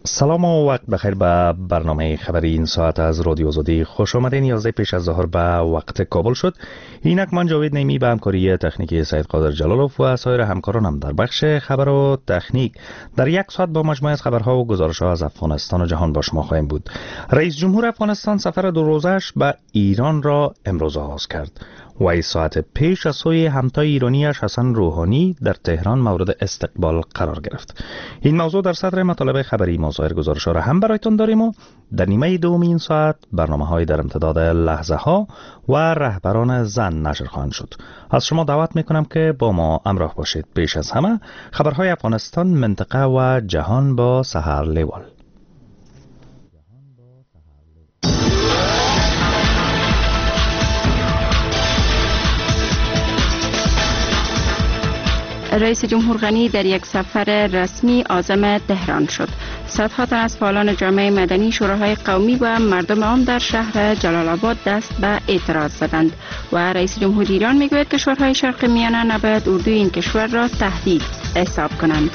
سلام و وقت بخیر به برنامه خبری این ساعت از رادیو آزادی خوش آمدین. 11 پیش از ظهر به وقت کابل شد. اینک من جاوید نیمی به همکاری تکنیکی سید قادر جلالوف و سایر همکارانم در بخش خبر و تکنیک در یک ساعت با مجموعه از خبرها و گزارش‌ها از افغانستان و جهان با شما خواهیم بود. رئیس جمهور افغانستان سفر 2 روزه‌اش به ایران را امروز آغاز کرد. و ساعت پیش از سوی همتای ایرانیش حسن روحانی در تهران مورد استقبال قرار گرفت. این موضوع در صدر مطالب خبری ما سایر گزارش‌ها را هم برایتان داریم و در نیمه دوم این ساعت برنامه‌های در امتداد لحظه ها و رهبران زن نشر خواهند شد. از شما دعوت میکنم که با ما همراه باشید. پیش از همه خبرهای افغانستان، منطقه و جهان با سحر لیوال. رئیس جمهور غنی در یک سفر رسمی عازم تهران شد. صدها تن از فعالان جامعه مدنی، شوراهای قومی و مردم عام در شهر جلال آباد دست به اعتراض زدند و رئیس جمهور ایران میگوید کشورهای شرق میانه نباید اردوی این کشور را تهدید حساب کنند.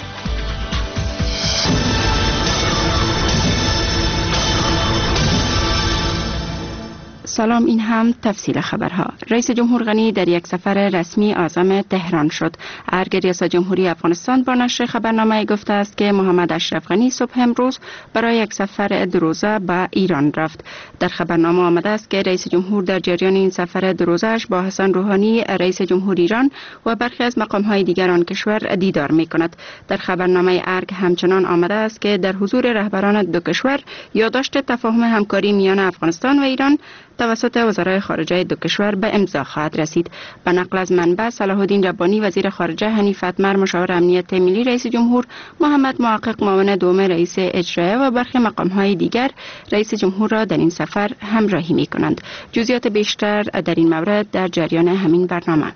سلام، این هم تفصیل خبرها. رئیس جمهور غنی در یک سفر رسمی عازم تهران شد. ارگ ریاست جمهوری افغانستان با نشر خبرنامه گفته است که محمد اشرف غنی صبح امروز برای یک سفر 2 روزه به ایران رفت. در خبرنامه آمده است که رئیس جمهور در جریان این سفر 2 روزه‌اش با حسن روحانی رئیس جمهور ایران و برخی از مقام‌های دیگر آن کشور دیدار می‌کند. در خبرنامه ارگ همچنان آمده است که در حضور رهبران دو کشور یادداشت تفاهم همکاری میان افغانستان و ایران توسط وزرای خارجه دو کشور به امضا خواهد رسید. به نقل از منبع، صلاح الدین ربانی وزیر خارجه، حنیف اتمر مشاور امنیت ملی رئیس جمهور، محمد محقق معاون دوم رئیس اجرایه و برخی مقام‌های دیگر رئیس جمهور را در این سفر همراهی می‌کنند. جزئیات بیشتر در این مورد در جریان همین برنامه.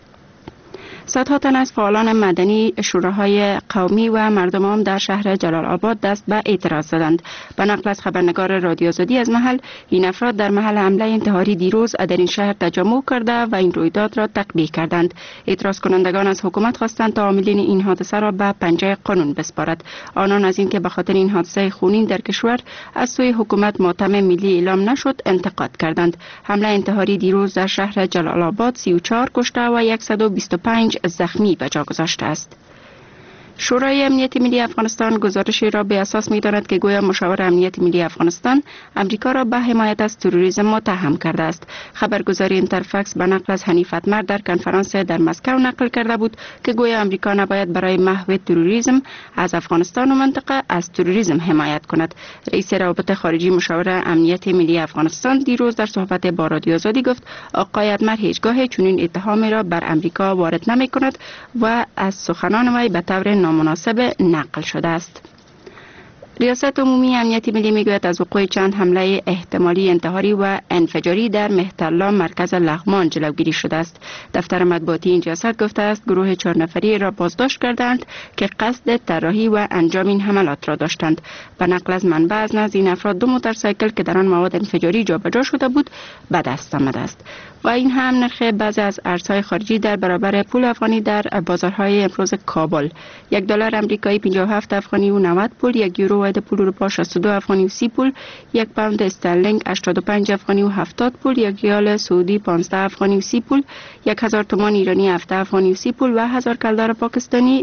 صدها تن از فعالان مدنی، شوراهای قومی و مردم عام در شهر جلال آباد دست به اعتراض زدند. به نقل از خبرنگار رادیو آزادی از محل، این افراد در محل حمله انتحاری دیروز در این شهر تجمع کرده و این رویداد را تقبیح کردند. اعتراض کنندگان از حکومت خواستند تا عاملین این حادثه را به پنجه قانون بسپارد. آنان از اینکه به خاطر این حادثه خونین در کشور از سوی حکومت ماتم ملی اعلام نشد انتقاد کردند. حمله انتحاری دیروز در شهر جلال آباد 34 کشته و 125 زخمی به جا گذاشته است. شورای امنیت ملی افغانستان گزارشی را به اساس می‌داند که گویا مشاور امنیت ملی افغانستان امریکا را به حمایت از تروریسم متهم کرده است. خبرگزاری اینترفکس به نقل از حنیف اتمر در کنفرانس در مسکو نقل کرده بود که گویا امریکا نباید برای محو تروریسم از افغانستان و منطقه از تروریسم حمایت کند. رئیس روابط خارجی مشاور امنیت ملی افغانستان دیروز در صحبت با رادیو آزادی گفت آقای اتمر هیچگاه چنین اتهامی را بر امریکا وارد نمی‌کند و از سخنان وی به طور نامناسب نقل شده است. ریاست عمومی امنیت ملی میگوید از وقوع چند حمله احتمالی انتحاری و انفجاری در مهترلا مرکز لغمان جلوگیری شده است. دفتر مطبوعاتی این ریاست گفته است گروه 4 نفری را بازداشت کردند که قصد طراحی و انجام این حملات را داشتند. به نقل از منبع از نزد این افراد 2 موتورسایکل که در آن مواد انفجاری جابجا شده بود به دست آمده است. و این هم نرخ بعضی از ارزهای خارجی در برابر پول افغانی در بازارهای امروز کابل: $1 آمریکایی 57 افغانی و 90 پول، 1 یورو واحد پول اروپا 62 افغانی و 30 پول، 1 پوند استرلینگ 85 افغانی و 70 پول، 1 ریال سعودی 15 افغانی و 30 پول، 1000 تومان ایرانی 7 افغانی و 30 پول و 1000 کلدار پاکستانی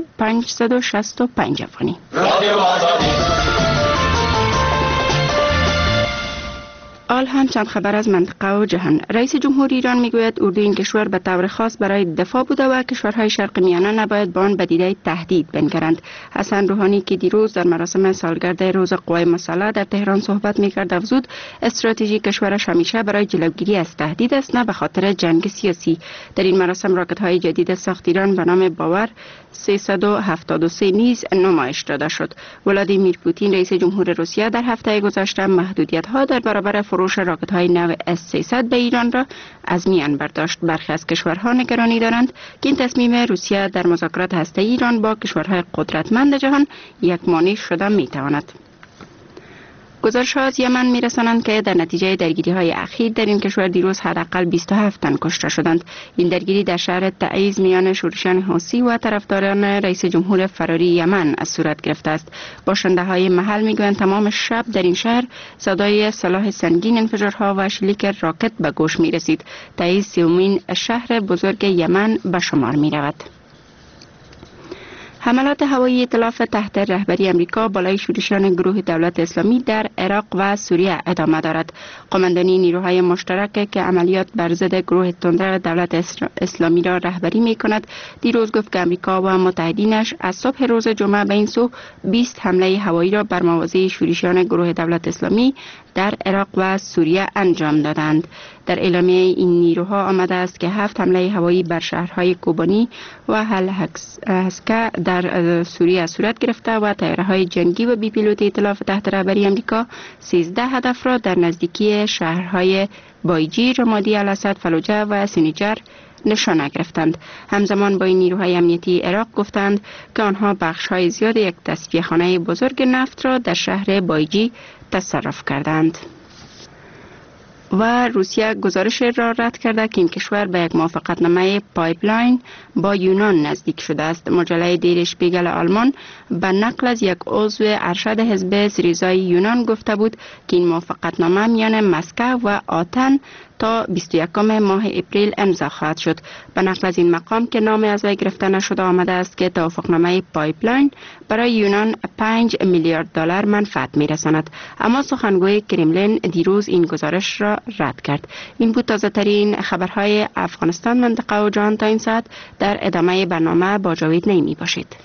565 افغانی. آل هم چند خبر از منطقه و جهان. رئیس جمهور ایران میگوید اردوی این کشور به طور خاص برای دفاع بوده و کشورهای شرق میانه نباید با آن به دیده تهدید بنگرند. حسن روحانی که دیروز در مراسم سالگرد روز قوای مسلح در تهران صحبت میکرد افزود استراتژی کشورش همیشه برای جلوگیری از تهدید است، نه به خاطر جنگ سیاسی. در این مراسم راکت‌های جدید ساخت ایران به نام باور 373 نیز نمایش داده شد. ولادیمیر پوتین رئیس جمهور روسیه در هفته گذشته محدودیت‌ها در برابر فروش راکت‌های نو S-300 به ایران را از میان برداشت. برخی از کشورها نگرانی دارند که این تصمیم روسیه در مذاکرات هسته‌ای ایران با کشورهای قدرتمند جهان یک مانع شده می‌تواند. گزارش‌ها از یمن می‌رسانند که در نتیجه درگیری‌های اخیر در این کشور دیروز حداقل 27 تن کشته شدند. این درگیری در شهر تعیز میان شورشیان حوثی و طرفداران رئیس جمهور فراری یمن از صورت گرفته است. باشنده‌های محل می‌گویند تمام شب در این شهر صدای سلاح سنگین، انفجارها و شلیک راکت به گوش می‌رسید. تعیز سومین شهر بزرگ یمن به شمار می‌رود. حملات هوایی ائتلاف تحت رهبری امریکا بالای شورشیان گروه دولت اسلامی در عراق و سوریه ادامه دارد. قماندانی نیروهای مشترک که عملیات بر ضد گروه تندرو دولت اسلامی را رهبری می‌کند، دیروز گفت که امریکا و متحدینش از صبح روز جمعه به این سو 20 حمله هوایی را بر مواضع شورشیان گروه دولت اسلامی در عراق و سوریه انجام دادند. در اعلامیه این نیروها آمده است که 7 حمله هوایی بر شهرهای کوبانی و هسکه در سوریه صورت گرفته و طیاره‌های جنگی و بی پیلوت ائتلاف تحت رهبری امریکا 13 هدف را در نزدیکی شهرهای بایجی، رمادی، الاسد، فلوجه و سینیجر نشانه گرفتند. همزمان با این نیروهای امنیتی عراق گفتند که آنها بخش‌های زیاد یک تصفیه‌خانه بزرگ نفت را در شهر بایجی تصرف کردند. و روسیه گزارش را رد کرده که این کشور به یک موافقتنامه پایپلاین با یونان نزدیک شده است. مجله دیر اشپیگل آلمان به نقل از یک عضو ارشد حزب سریزای یونان گفته بود که این موافقتنامه میان مسکو و آتن تا 21 ماه اپریل امضا خواهد شد. به نقل از این مقام که نام از وی گرفته نشده آمده است که توافقنامه پایپلاین برای یونان 5 میلیارد دلار منفعت میرساند. اما سخنگوی کرملین دیروز این گزارش را رد کرد. این بود تازه ترین خبرهای افغانستان، منطقه و جهان تا این ساعت. در ادامه برنامه با جاوید نیمی باشید.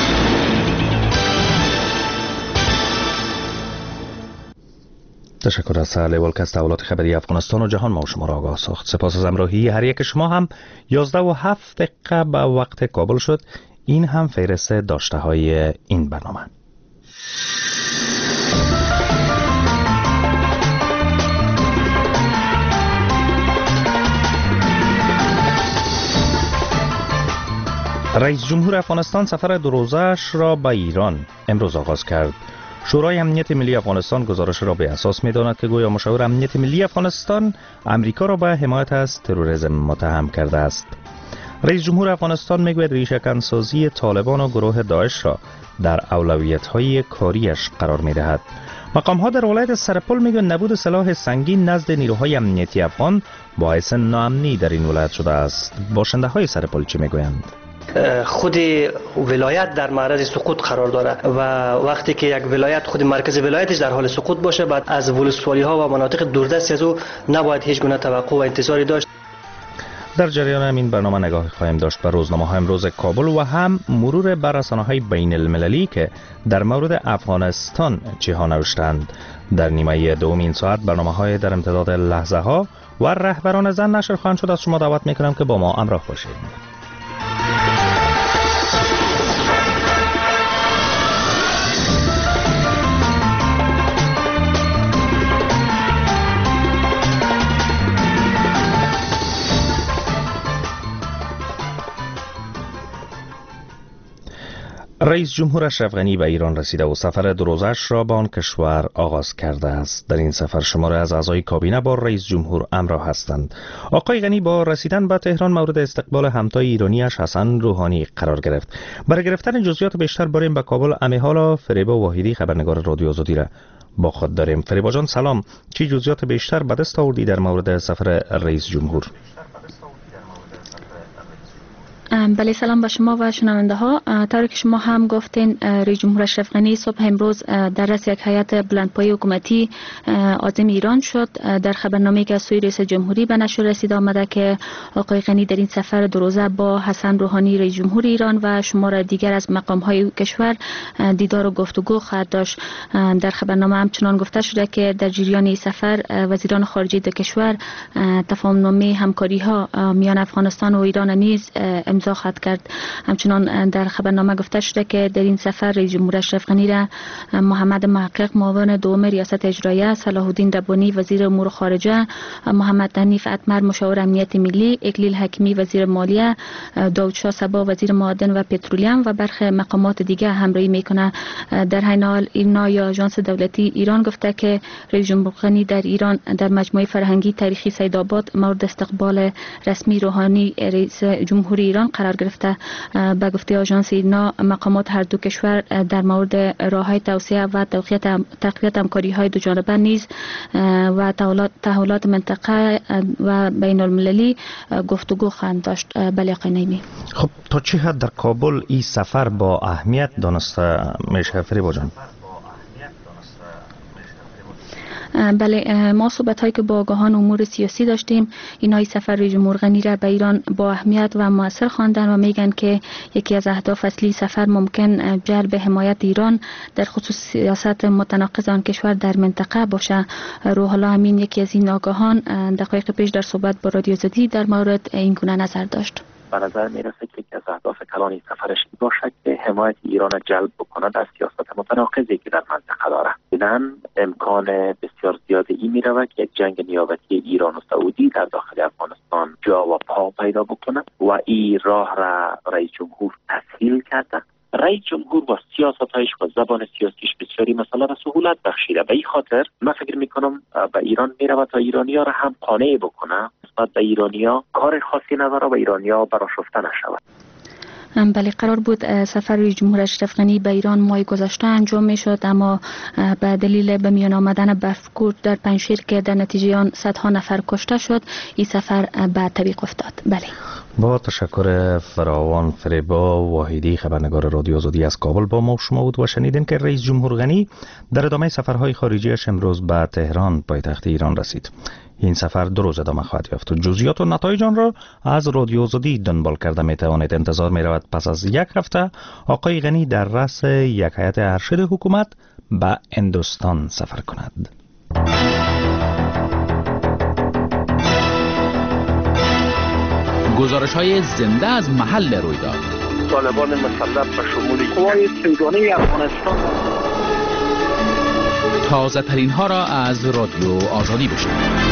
تشکر از سهل ولکست تحولات خبری افغانستان و جهان ما و شما را آگاه ساخت. سپاس از همراهی هر یک شما. هم 11:07 به وقت کابل شد. این هم فهرست داشته های این برنامه. رئیس جمهور افغانستان سفر 2 روزه‌اش را به ایران امروز آغاز کرد. شورای امنیت ملی افغانستان گزارش را به اساس می‌داند که گویا مشاور امنیت ملی افغانستان امریکا را به حمایت از تروریسم متهم کرده است. رئیس جمهور افغانستان میگوید ریشه‌کن‌سازی طالبان و گروه داعش را در اولویت‌های کاریش قرار می‌دهد. مقام‌ها در ولایت سرپل میگویند نبود سلاح سنگین نزد نیروهای امنیتی افغان باعث ناامنی در این ولایت شده است. باشنده‌های سرپل چه میگویند؟ خود ولایت در معرض سقوط قرار داره و وقتی که یک ولایت خود مرکز ولایتش در حال سقوط باشه، بعد از ولسوالی ها و مناطق دوردست از او نباید هیچ گونه توقع و انتظاری داشت. در جریان همین برنامه نگاهی خواهیم داشت به روزنامه‌های امروز کابل و هم مرور بر رسانه‌های بین المللی که در مورد افغانستان چه ها نوشتند. در نیمه دوم این ساعت برنامه‌های در امتداد لحظه ها و رهبران زن نشر خواهند شد. از شما دعوت می‌کنم که با ما همراه باشید. رئیس جمهور اشرف غنی به ایران رسیده و سفر 2 روزه‌اش را به آن کشور آغاز کرده است. در این سفر شماری از اعضای کابینه با رئیس جمهور همراه هستند. آقای غنی با رسیدن به تهران مورد استقبال همتای ایرانیش حسن روحانی قرار گرفت. برای گرفتن جزئیات بیشتر بریم به کابل. حالا فریبا واحدی خبرنگار رادیو آزادی را با خود داریم. فریبا جان سلام، چی جزئیات بیشتر به دست آوردی در مورد سفر رئیس جمهور؟ بله، سلام به شما و شنونده ها. طوری که شما هم گفتین، رئیس جمهور اشرف غنی صبح امروز در رأس یک هیئت بلندپایه حکومتی عازم ایران شد. در خبرنامه‌ای که از سوی رئیس جمهوری به نشر رسید آمده که آقای غنی در این سفر 2 روزه با حسن روحانی رئیس جمهور ایران و شمار دیگر از مقام‌های کشور دیدار و گفتگو خواهد داشت. در خبرنامه همچنان گفته شده که در جریان این سفر وزیران خارجه دو کشور تفاهم‌نامه همکاری‌ها میان افغانستان و ایران نیز امضا خواهد کرد. همچنان در خبرنامه گفته شده که در این سفر رئیس جمهور اشرف غنی را محمد محقق معاون دوم ریاست اجراییه، صلاح الدین ربانی وزیر امور خارجه، محمد حنیف اتمر مشاور امنیت ملی، اکلیل حکیمی وزیر مالیه، داود شاه صبا وزیر معادن و پترولیم و برخی مقامات دیگه همراهی میکنه. در حین حال ایرنا یا آژانس دولتی ایران گفته که رئیس جمهور غنی در ایران در مجموعه فرهنگی تاریخی سیدآباد مورد استقبال رسمی روحانی رئیس جمهوری ایران قرار گرفته. به گفته آژانس ایرنا مقامات هر دو کشور در مورد راههای توسعه و تقویت همکاری‌های دو جانبه نیز و تحولات منطقه و بین المللی گفتگو خواهند داشت. بله آقای نعیمی. خب تا چه حد در کابل این سفر با اهمیت دانسته میشه فریبا جان؟ بله، ما صحبت هایی که با آگاهان امور سیاسی داشتیم، اینای سفر رئیس جمهور غنی را به ایران با اهمیت و مؤثر خواندن و میگن که یکی از اهداف اصلی سفر ممکن جلب حمایت ایران در خصوص سیاست متناقض آن کشور در منطقه باشه. روح الله امین یکی از این آگاهان دقایق پیش در صحبت با رادیو آزادی در مورد این گونه نظر داشت. به نظر میرسه که یکی از اهداف کلان این سفرش باشد که حمایت ایران را جلب بکند از سیاست متناقضی که در منطقه داره. دیدن امکان بسیار زیاده ای می رود که یک جنگ نیابتی ایران و سعودی در داخل افغانستان جا و پا پیدا بکنه و این راه را رئیس جمهور تسهیل کرده. رئیس جمهور با سیاست‌هایش و زبان سیاسیش بسیاری مسئله را سهولت بخشیده. به این خاطر من فکر می‌کنم به ایران می‌رود تا ایرانی‌ها را هم قانع بکنه نسبت به ایرانی‌ها کار خاصی نداره و ایرانی‌ها برآشفته نشود. بله، قرار بود سفر رئیس جمهور اشرف غنی به ایران ماه گذشته انجام میشد، اما به دلیل به میان آمدن برفکوب در پنجشیر که در نتیجه آن صدها نفر کشته شد، این سفر به تعویق افتاد. بله، با تشکر فراوان. فریبا واحدی خبرنگار رادیو آزادی از کابل با ما شما بود و شنیدین که رئیس جمهور غنی در ادامه سفرهای خارجیش امروز به تهران پایتخت ایران رسید. این سفر 2 روز ادامه خواهد یافت. جزئیات و نتایج آن را از رادیو آزادی دنبال کرده می توانید. انتظار می رود پس از 1 هفته آقای غنی در رأس یک هیئت ارشد حکومت به هندوستان سفر کند. گزارش‌های زنده از محل رویداد. طالبان مسلح به شمول قوای سیگانه افغانستان. تازه ترین ها را از رادیو آزادی بشنوید.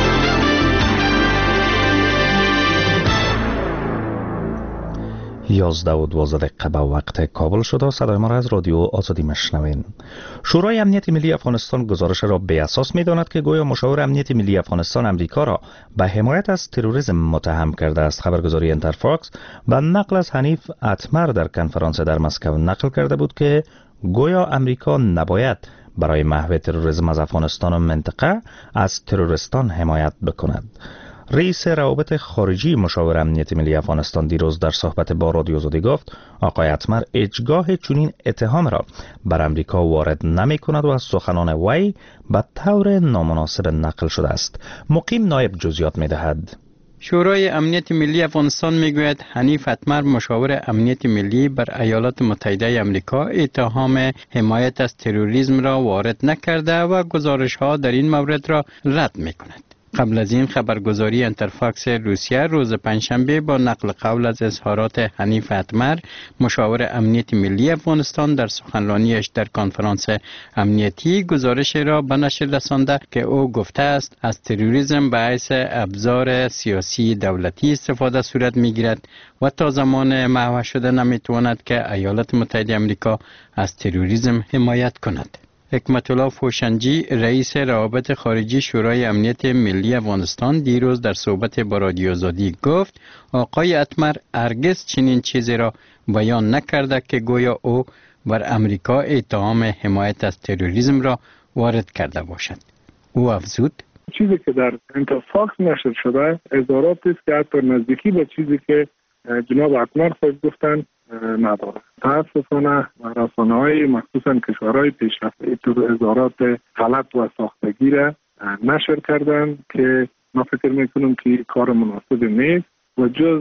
11:12 به وقت کابل شده. صدای ما را از رادیو آزادی مشنوین. شورای امنیت ملی افغانستان گزارش را به اساس می‌داند که گویا مشاور امنیت ملی افغانستان امریکا را به حمایت از تروریسم متهم کرده است. خبرگزاری انترفاکس با نقل از حنیف اتمر در کنفرانس در مسکو نقل کرده بود که گویا امریکا نباید برای محو تروریسم از افغانستان و منطقه از تروریستان حمایت بکند. رئیس روابط خارجی مشاور امنیت ملی افغانستان دیروز در صحبت با رادیو آزادی گفت آقای اتمر هیچگاه چنین اتهام را بر امریکا وارد نمی کند و از سخنان وی به طور نامناسب نقل شده است. مقیم نایب جزئیات می دهد. شورای امنیت ملی افغانستان میگوید حنیف اتمر مشاور امنیت ملی بر ایالات متحده آمریکا اتهام حمایت از تروریسم را وارد نکرده و گزارش‌ها در این مورد را رد می‌کند. قبل از این خبرگزاری انترفاکس روسیه روز پنجشنبه با نقل قول از اظهارات حنیف اتمر مشاور امنیت ملی افغانستان در سخنرانیش در کنفرانس امنیتی گزارش را به نشر رسانده که او گفته است از تروریسم به حیث ابزار سیاسی دولتی استفاده صورت میگیرد و تا زمان محو شده نمیتواند که ایالات متحده آمریکا از تروریسم حمایت کند. حکمت الله فوشنجی رئیس روابط خارجی شورای امنیت ملی افغانستان دیروز در صحبت با رادیو آزادی گفت آقای اتمر هرگز چنین چیزی را بیان نکرده که گویا او بر امریکا اتهام حمایت از تروریسم را وارد کرده باشد. او افزود چیزی که در انترفاکس نشر شده اظهاراتی است که حتی نزدیکی به چیزی که جناب اتمر خود گفتند نداره. متاسفانه رسانه‌های مخصوصا کشورهای پیشرفته تو اظهارات غلط و ساختگی را نشر کردن که ما فکر میکنم که کار مناسب نیست و جز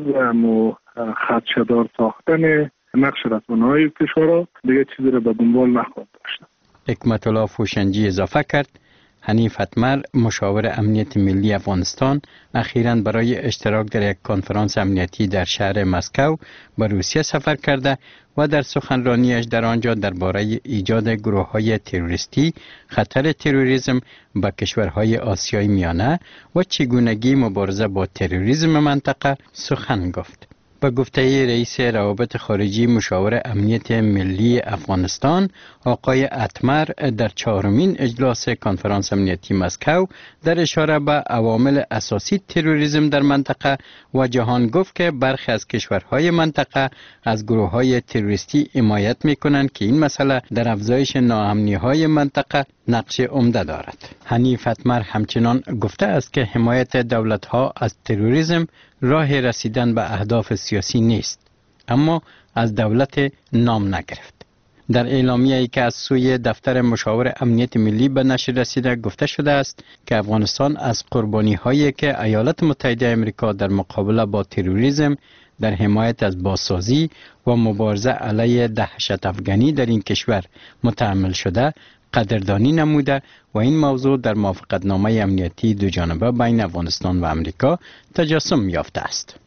خدشه‌دار ساختن نقش رسانه‌های کشورها دیگه چیزی را به دنبال نخواهد داشت. حکمت الله فوشنجی اضافه کرد حنیف اتمر مشاور امنیت ملی افغانستان اخیراً برای اشتراک در یک کنفرانس امنیتی در شهر مسکو به روسیه سفر کرده و در سخنرانیش در آنجا درباره ایجاد گروه‌های تروریستی، خطر تروریسم به کشورهای آسیای میانه و چگونگی مبارزه با تروریسم منطقه سخن گفت. با گفته رئیس روابط خارجی مشاور امنیت ملی افغانستان آقای اتمر در 4مین اجلاس کنفرانس امنیتی مسکو در اشاره به عوامل اساسی تروریسم در منطقه و جهان گفت که برخی از کشورهای منطقه از گروه‌های تروریستی حمایت می‌کنند که این مسئله در افزایش ناامنی‌های منطقه نقش عمده دارد. حنیف اتمر همچنان گفته است که حمایت دولت‌ها از تروریسم راه رسیدن به اهداف سیاسی نیست، اما از دولت نام نگرفت. در اعلامیه‌ای که از سوی دفتر مشاور امنیت ملی به نشر رسیده گفته شده است که افغانستان از قربانی‌هایی که ایالات متحده آمریکا در مقابله با تروریسم در حمایت از بازسازی و مبارزه علیه دهشت افغانی در این کشور متحمل شده قدردانی نموده و این موضوع در موافقتنامه امنیتی دو جانبه بین افغانستان و امریکا تجسم یافته است.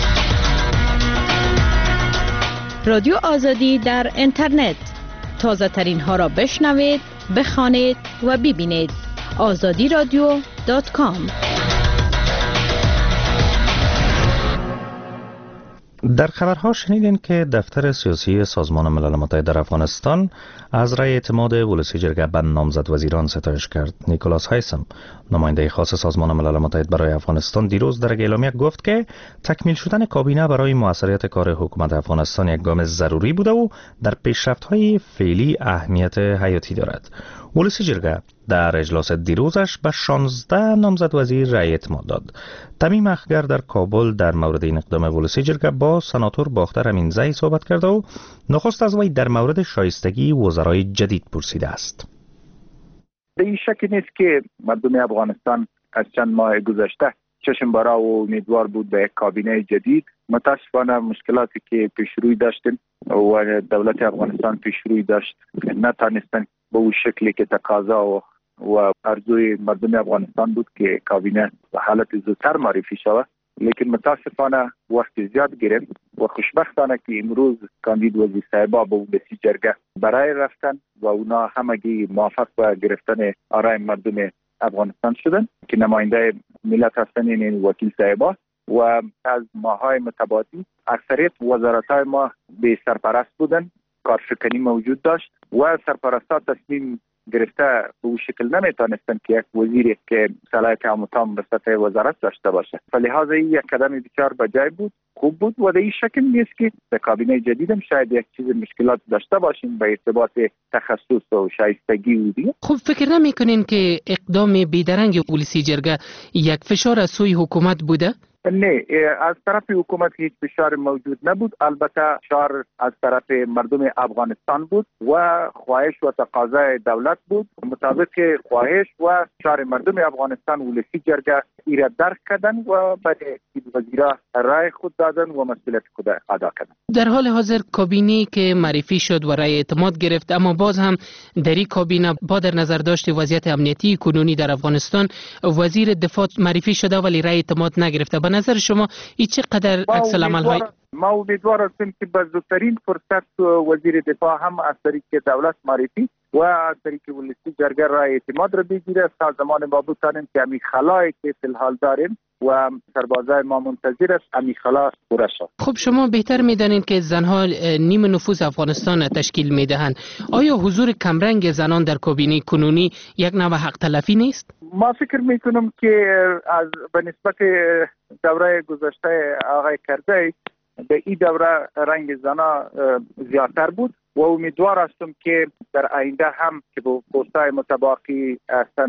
رادیو آزادی در اینترنت، تازه ترین ها را بشنوید، بخوانید و ببینید. azadiradio.com. در خبرها شنیدین که دفتر سیاسی سازمان ملل متحد در افغانستان از رأی اعتماد ولسی جرگه به نامزد وزیران ستایش کرد. نیکولاس هایسم، نماینده خاص سازمان ملل متحد برای افغانستان، دیروز در اعلامیه گفت که تکمیل شدن کابینه برای موثریت کار حکومت افغانستان یک گام ضروری بوده و در پیشرفت‌های فعلی اهمیت حیاتی دارد. ولسی جرگه در اجلاس دیروزش به 16 نامزد وزیر رأی اعتماد داد. تمیم اخگر در کابل در مورد این اقدام ولسی جرگه با سناتور باختر امینزی صحبت کرده و نخست از وی در مورد شایستگی وزرای جدید پرسیده است. به این شک نیست که مردم افغانستان از چند ماه گذشته چشم برا و امیدوار بود به یک کابینه جدید. متاسفانه مشکلاتی که پیشروی داشتیم و دولت افغانستان پیشروی داشت نتانستن به اون شکلی که تقاضا و ارزوی مردم افغانستان بود که کابینه به حالت زودتر معرفی شود. لیکن متاسفانه وقت زیاد گرفت و خوشبختانه که امروز کاندید وزیر صاحبا به ولسی جرگه برای رفتن و اونا همگی موافق به گرفتن آرای مردم افغانستان شدن که نماینده ملت هستن این وکیل صاحبا و از ماهای متبادی اکثریت وزارت‌های ما به سرپرست بودن، کارشکنی موجود داشت و سرپرستا تصمیم گرفته به اون شکل نمیتونستن که یک وزیری که صلاحیت عموم به سطح وزارت داشته باشه. فلهذا یک قدم بسیار بجای بود، خوب بود و در این شکل نیست که در کابینه جدیدم شاید یک چیز مشکلات داشته باشیم به ارتباط تخصص و شایستگی و دیگه. خب فکر نمیکنین که اقدام بیدرنگ ولسی جرگه یک فشار از سوی حکومت بوده؟ نه، از طرف حکومت هیچ فشار موجود نبود. البته فشار از طرف مردم افغانستان بود و خواهش و تقاضای دولت بود. مطابق خواهش و فشار مردم افغانستان ولسی جرگه ایراد درک کردن و برای وزیرا رای خود دادن و مسئولیت خود ادا کردن. در حال حاضر کابینه که معرفی شد و رای اعتماد گرفت، اما باز هم در این کابینه با در نظر داشت وضعیت امنیتی کنونی در افغانستان وزیر دفاع معرفی شده ولی رای اعتماد نگرفته. به نظر شما این چقدر عکس العمل های ما امیدوار هستیم که به زودترین فرصت وزیر دفاع هم از طریق دولت معرفی و از طریق ولسی جرگه رای اعتماد را بگیره تا زمان ما بتانیم که همین خلایی که فی الحال داریم و سربازای ما منتظر است همین خلا پوره شد. خب شما بهتر میدانید که زنها نیم نفوذ افغانستان تشکیل میدهند. آیا حضور کمرنگ زنان در کابینه کنونی یک نوع حق تلفی نیست؟ ما فکر میکنم که از به نسبت دوره گذشته آقای کرزی به این دوره رنگ زنا زیادتر بود و امیدوار هستم که در آینده هم که با پست‌های متباقی هستن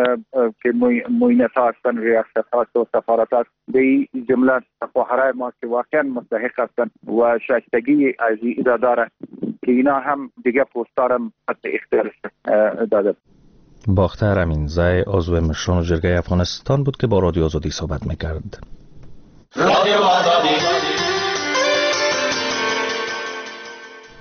که معینت ها هستن، ریاست ها و سفارت ها به این جمله خواهرای ما که واقعا مستحق هستن و شایستگی از این داره که اینا هم دیگه پست‌ها هم اختیار داده. باختر امینزی عضو مشران جرگه افغانستان بود که با رادیو آزادی صحبت میکرد. رادیو آزادی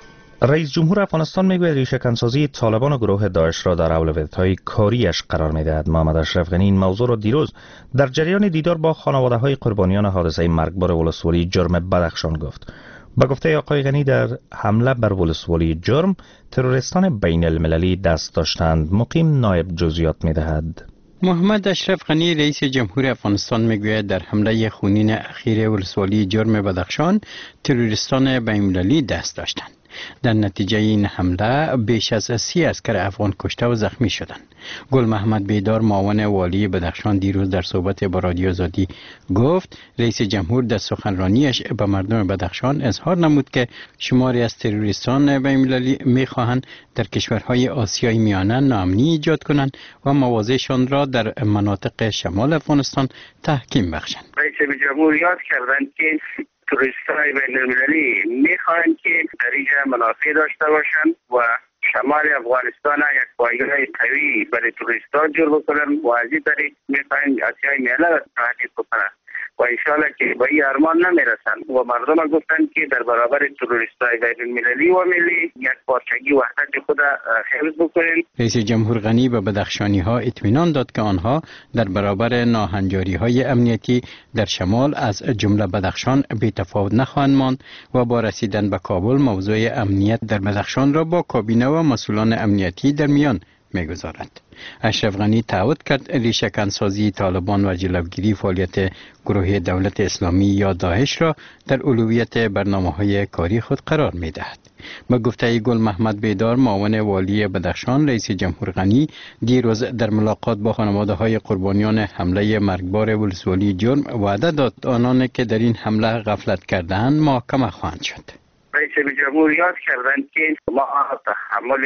رئیس جمهور افغانستان میگوید ریشه‌کنسازی طالبان و گروه داعش را در اولویت‌های کاریش قرار می‌دهد. محمد اشرف غنی این موضوع را دیروز در جریان دیدار با خانواده‌های قربانیان حادثه مرگبار ولسوالی جرم بدخشان گفت. با گفته آقای غنی در حمله بر ولسوالی جرم تروریستان بین المللی دست داشتند. مقیم نایب جزئیات می‌دهد. محمد اشرف غنی رئیس جمهور افغانستان میگوید در حمله خونین اخیر ولسوالی جرم بدخشان تروریستان بین المللی دست داشتند. در نتیجه این حمله بیش از 30 عسکر افغان کشته و زخمی شدند. گل محمد بیدار معاون والی بدخشان دیروز در صحبت با رادیو آزادی گفت رئیس جمهور در سخنرانیش به مردم بدخشان اظهار نمود که شماری از تروریستان بین المللی میخواهند در کشورهای آسیای میانه ناامنی ایجاد کنند و مواضعشان را در مناطق شمال افغانستان تحکیم بخشند. رئیس جمهور یاد کردند که تروریست‌های بین المللی میخواهند که در اینجا منافع داشته باشند و شمال افغانستان یک پایگاه قوی برای تروریست‌ها جور بکنند و از این طریق میخواهند آسیای میانه را تهدید بکنند و انشاءالله که به این ارمان نمیرسند و مردم گفتند که در برابر تروریست‌های بین المللی و ملی یک پارچگی وحدت خود حفظ بکنند. رئیس جمهور غنی به بدخشانی‌ها اطمینان داد که آنها در برابر ناهنجاری‌های امنیتی در شمال از جمله بدخشان بی‌تفاوت نخواهند ماند و با رسیدن به کابل موضوع امنیت در بدخشان را با کابینه و مسئولان امنیتی در میان می‌گذارد. اشرف غنی تعهد کرد ریشه‌کنسازی طالبان و جلوگیری فعالیت گروه دولت اسلامی یا داعش را در اولویت برنامه‌های کاری خود قرار می‌دهد. با گفته گل محمد بیدار معاون والی بدخشان رئیس جمهور غنی دیروز در ملاقات با خانواده‌های قربانیان حمله مرگبار ولسوالی جرم وعده داد آنان که در این حمله غفلت کردند محاکمه خواهند شد. رئیس جمهور یاد کردند که ما تحمل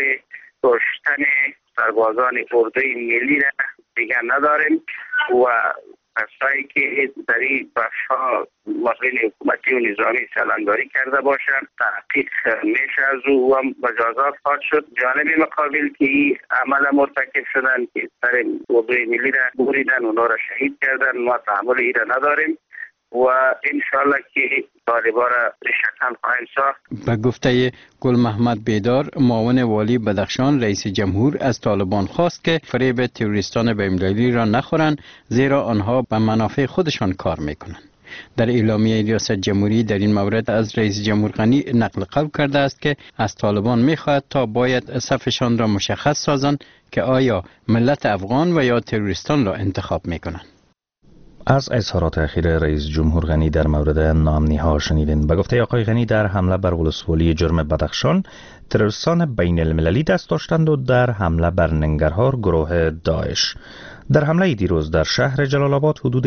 کشتن سربازان اردوی ملی را دیگر نداریم و کسایی که در این بخش‌ها مسئولین حکومتی و نظامی سالنگاری کرده باشند تحقیق میشه از او و مجازات خواهد شد. جانب مقابل که این عمل مرتکب شدن که سر اردوی ملی را بریدن اونا را شهید کردن ما تحمل این را نداریم و انشالله که طالبان را شکن خواهیم ساخت. به گفته گل محمد بیدار معاون والی بدخشان رئیس جمهور از طالبان خواست که فریب تروریستان بین المللی را نخورند زیرا آنها به منافع خودشان کار میکنند. در اعلامیه ریاست جمهوری در این مورد از رئیس جمهور غنی نقل قول کرده است که از طالبان میخواهد تا باید صفشان را مشخص سازند که آیا ملت افغان و یا تروریستان را انتخاب میکنند. از اظهارات اخیر رئیس جمهور غنی در مورد ناامنی‌ها شنیدین. به گفته آقای غنی در حمله بر ولسوالی جرم بدخشان تروریستان بین المللی دست داشتند و در حمله بر ننگرهار گروه داعش. در حمله دیروز در شهر جلال آباد حدود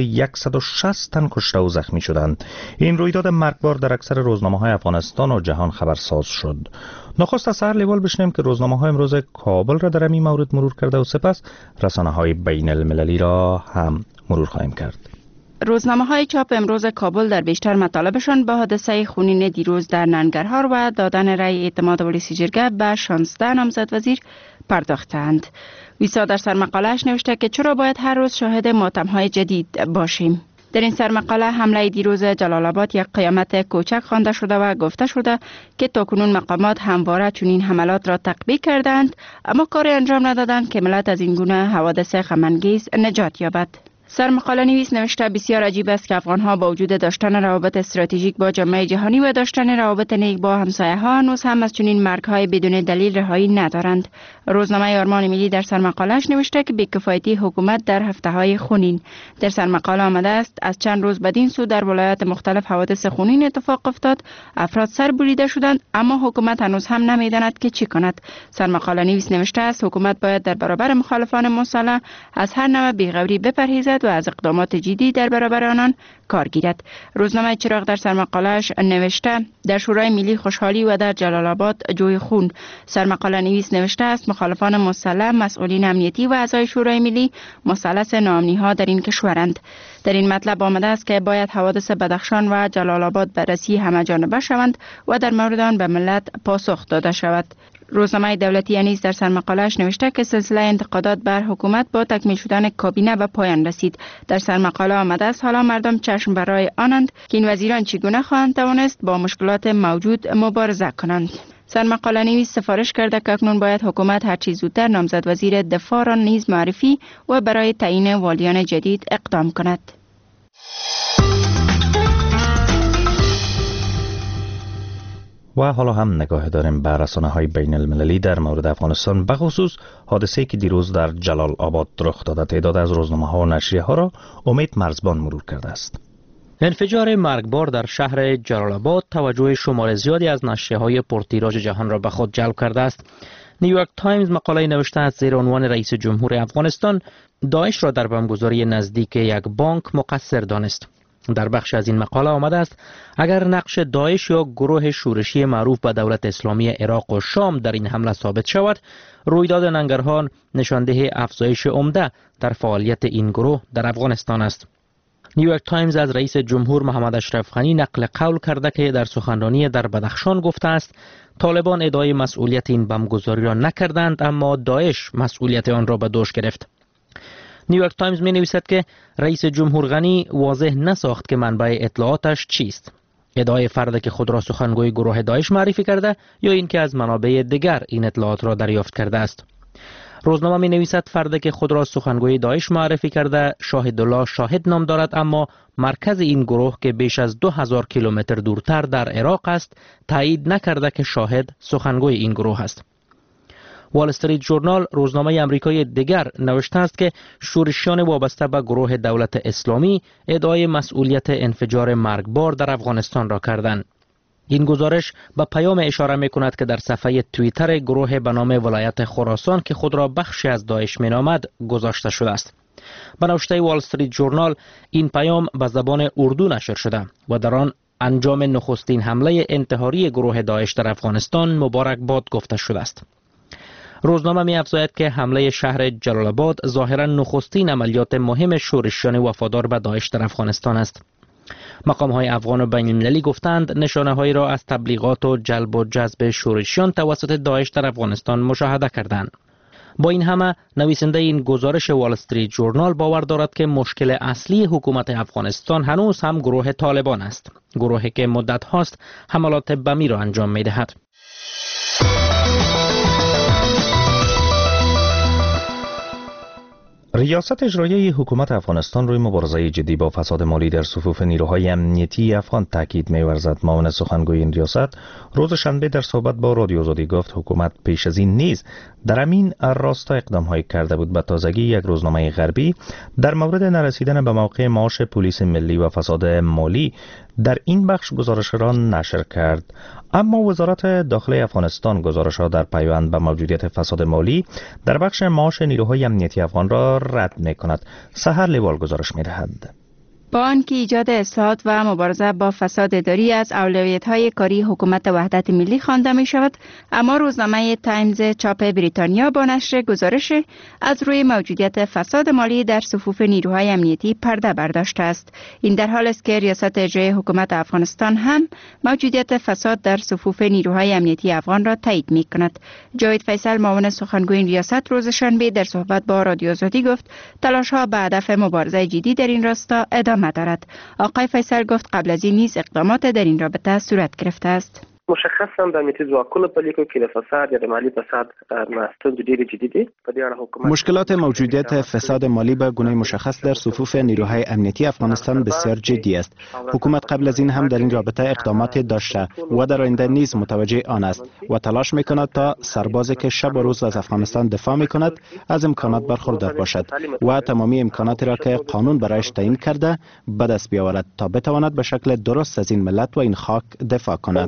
160 تن کشته و زخمی شدند. این رویداد مرگبار در اکثر روزنامه‌های افغانستان و جهان خبرساز شد. نخست از سر لیوال بشنیم که روزنامه‌های امروز کابل را در این مورد مرور کرده و سپس رسانه‌های بین المللی را هم مرور خواهیم کرد. روزنامه‌های چاپ امروز کابل در بیشتر مطالبشان به حادثه خونین دیروز در ننگرهار و دادن رأی اعتماد ولسی جرگه به 16 نامزد وزیر پرداختند. ویسا در سرمقاله‌اش نوشته که چرا باید هر روز شاهد ماتم‌های جدید باشیم. در این سرمقاله حمله دیروز جلال آباد یک قیامت کوچک خوانده شده و گفته شده که تاکنون مقامات همواره چنین حملات را تقبیح کردند اما کاری انجام ندادند که ملت از این گونه حوادث غم‌انگیز نجات یابد. سرمقاله نویس نوشته بسیار عجیب است که افغان‌ها با وجود داشتن روابط استراتژیک با جامعه جهانی و داشتن روابط نیک با همسایه‌ها هنوز هم از چنین مرگ‌های بدون دلیل رهایی ندارند. روزنامه آرمان ملی در سرمقاله‌اش نوشته که بی‌کفایتی حکومت در هفته‌های خونین. در سرمقاله آمده است از چند روز بدین سو در ولایات مختلف حوادث خونین اتفاق افتاد، افراد سر بریده شدند اما حکومت هنوز هم نمی‌داند که چی کند. سرمقاله نویس نوشته است حکومت باید در برابر مخالفان مسلح از هر نوع بی‌غوری بپرهیزد و از اقدامات جدی در برابر آنان کار گیرد. روزنامه چراغ در سرمقاله‌اش نوشته در شورای ملی خوشحالی و در جلال آباد جوی خون. سرمقاله نویس نوشته است مخالفان مسلح، مسئولین امنیتی و اعضای شورای ملی مثلث ناامنی‌ها در این کشورند. در این مطلب آمده است که باید حوادث بدخشان و جلال آباد بررسی همه‌جانبه شوند و در مورد آن به ملت پاسخ داده شود. روزنامه دولتی نیز در سرمقاله‌اش نوشته که سلسله انتقادات بر حکومت با تکمیل شدن کابینه به پایان رسید. در سرمقاله آمده است حالا مردم چشم برای آنند که این وزیران چگونه خواهند توانست با مشکلات موجود مبارزه کنند. سرمقاله‌نویس سفارش کرده که اکنون باید حکومت هرچی زودتر نامزد وزیر دفاع را نیز معرفی و برای تعیین والیان جدید اقدام کند. و حالا هم نگاه داریم به رسانه‌های بین المللی در مورد افغانستان، به خصوص حادثه‌ای که دیروز در جلال آباد رخ داده. تعداد از روزنامه‌ها و نشریه‌ها را امید مرزبان مرور کرده است. انفجار مرگبار در شهر جلال آباد توجه شمار زیادی از نشریه‌های پرتیراژ جهان را به خود جلب کرده است. نیویورک تایمز مقاله نوشته است زیر عنوان رئیس جمهور افغانستان داعش را در بمبگذاری نزدیک یک بانک مقصر دانست. در بخش از این مقاله آمده است اگر نقش داعش یا گروه شورشی معروف به دولت اسلامی عراق و شام در این حمله ثابت شود، رویداد ننگرهار نشانده افزایش عمده در فعالیت این گروه در افغانستان است. نیویورک تایمز از رئیس جمهور محمد اشرف غنی نقل قول کرده که در سخنرانی در بدخشان گفته است طالبان ادعای مسئولیت این بمبگذاری را نکردند، اما داعش مسئولیت آن را به دوش گرفت. نیویورک تایمز می نویسد که رئیس جمهور غنی واضح نساخت که منبع اطلاعاتش چیست. ادعای فرد که خود را سخنگوی گروه داعش معرفی کرده یا اینکه از منابع دیگر این اطلاعات را دریافت کرده است. روزنامه می نویسد فرد که خود را سخنگوی داعش معرفی کرده شاهدالله شاهد نام دارد، اما مرکز این گروه که بیش از 2000 کیلومتر دورتر در عراق است تایید نکرده که شاهد سخنگوی این گروه است. وال استریت ژورنال روزنامه آمریکایی دیگر نوشته است که شورشیان وابسته به گروه دولت اسلامی ادعای مسئولیت انفجار مرگبار در افغانستان را کردند. این گزارش به پیام اشاره می کند که در صفحه توییتر گروه به نام ولایت خراسان که خود را بخشی از داعش می نامد گذاشته شده است. به نوشته وال استریت ژورنال این پیام به زبان اردو نشر شده و در آن انجام نخستین حمله انتحاری گروه داعش در افغانستان مبارک باد گفته شده است. روزنامه می افزاید که حمله شهر جلال آباد ظاهرا نخستین عملیات مهم شورشیان وفادار به داعش در افغانستان است. مقام‌های افغان و بین المللی گفتند نشانه‌هایی را از تبلیغات و جلب و جذب شورشیان توسط داعش در افغانستان مشاهده کردند. با این همه نویسنده این گزارش وال استریت ژورنال باور دارد که مشکل اصلی حکومت افغانستان هنوز هم گروه طالبان است، گروهی که مدت هاست حملات بمی را انجام می‌دهد. ریاست اجرایی حکومت افغانستان روی مبارزه جدی با فساد مالی در صفوف نیروهای امنیتی افغان تاکید می‌ورزد. معاون سخنگوی این ریاست روز شنبه در صحبت با رادیو آزادی گفت حکومت پیش از این نیز در امین راستا اقدام‌هایی کرده بود. به تازگی یک روزنامه غربی در مورد نرسیدن به موقع معاش پلیس ملی و فساد مالی در این بخش گزارش را نشر کرد، اما وزارت داخلی افغانستان گزارش‌ها در پیوند به موجودیت فساد مالی در بخش معاش نیروهای امنیتی افغان را رد می‌کند. سحر لیوال گزارش می‌دهد. با آنکه ایجاد اصلاحات و مبارزه با فساد اداری از اولویت‌های کاری حکومت وحدت ملی خوانده می‌شود، اما روزنامه تایمز چاپ بریتانیا با نشر گزارش از روی موجودیت فساد مالی در صفوف نیروهای امنیتی پرده برداشته است. این در حالی است که ریاست اجرایی حکومت افغانستان هم موجودیت فساد در صفوف نیروهای امنیتی افغان را تایید می‌کند. جاوید فیصل معاون سخنگوی این ریاست روز شنبه در صحبت با رادیو آزادی گفت تلاش‌ها به هدف مبارزه جدی در این راستا ادامه دارد. آقای فیصل گفت قبل از این نیز اقدامات در این رابطه صورت گرفته است. مشخصا د امنیتي ځواکونو په لیکو کې د فساد یا د مالی فساد ستونزې ډېرې جدي دي. په دې اړه حکومت مشکلات موجودیت فساد مالی به گونه مشخص در صفوف نیروهای امنیتی افغانستان بسیار جدی است. حکومت قبل از این هم در این رابطه اقدامات داشته و در آینده نیز متوجه آن است و تلاش میکند تا سربازی که شب و روز از افغانستان دفاع میکند از امکانات برخوردار باشد و تمامی امکاناتی را که قانون برایش تعیین کرده به دست بیاورد تا بتواند به شکل درست از این ملت و این خاک دفاع کند.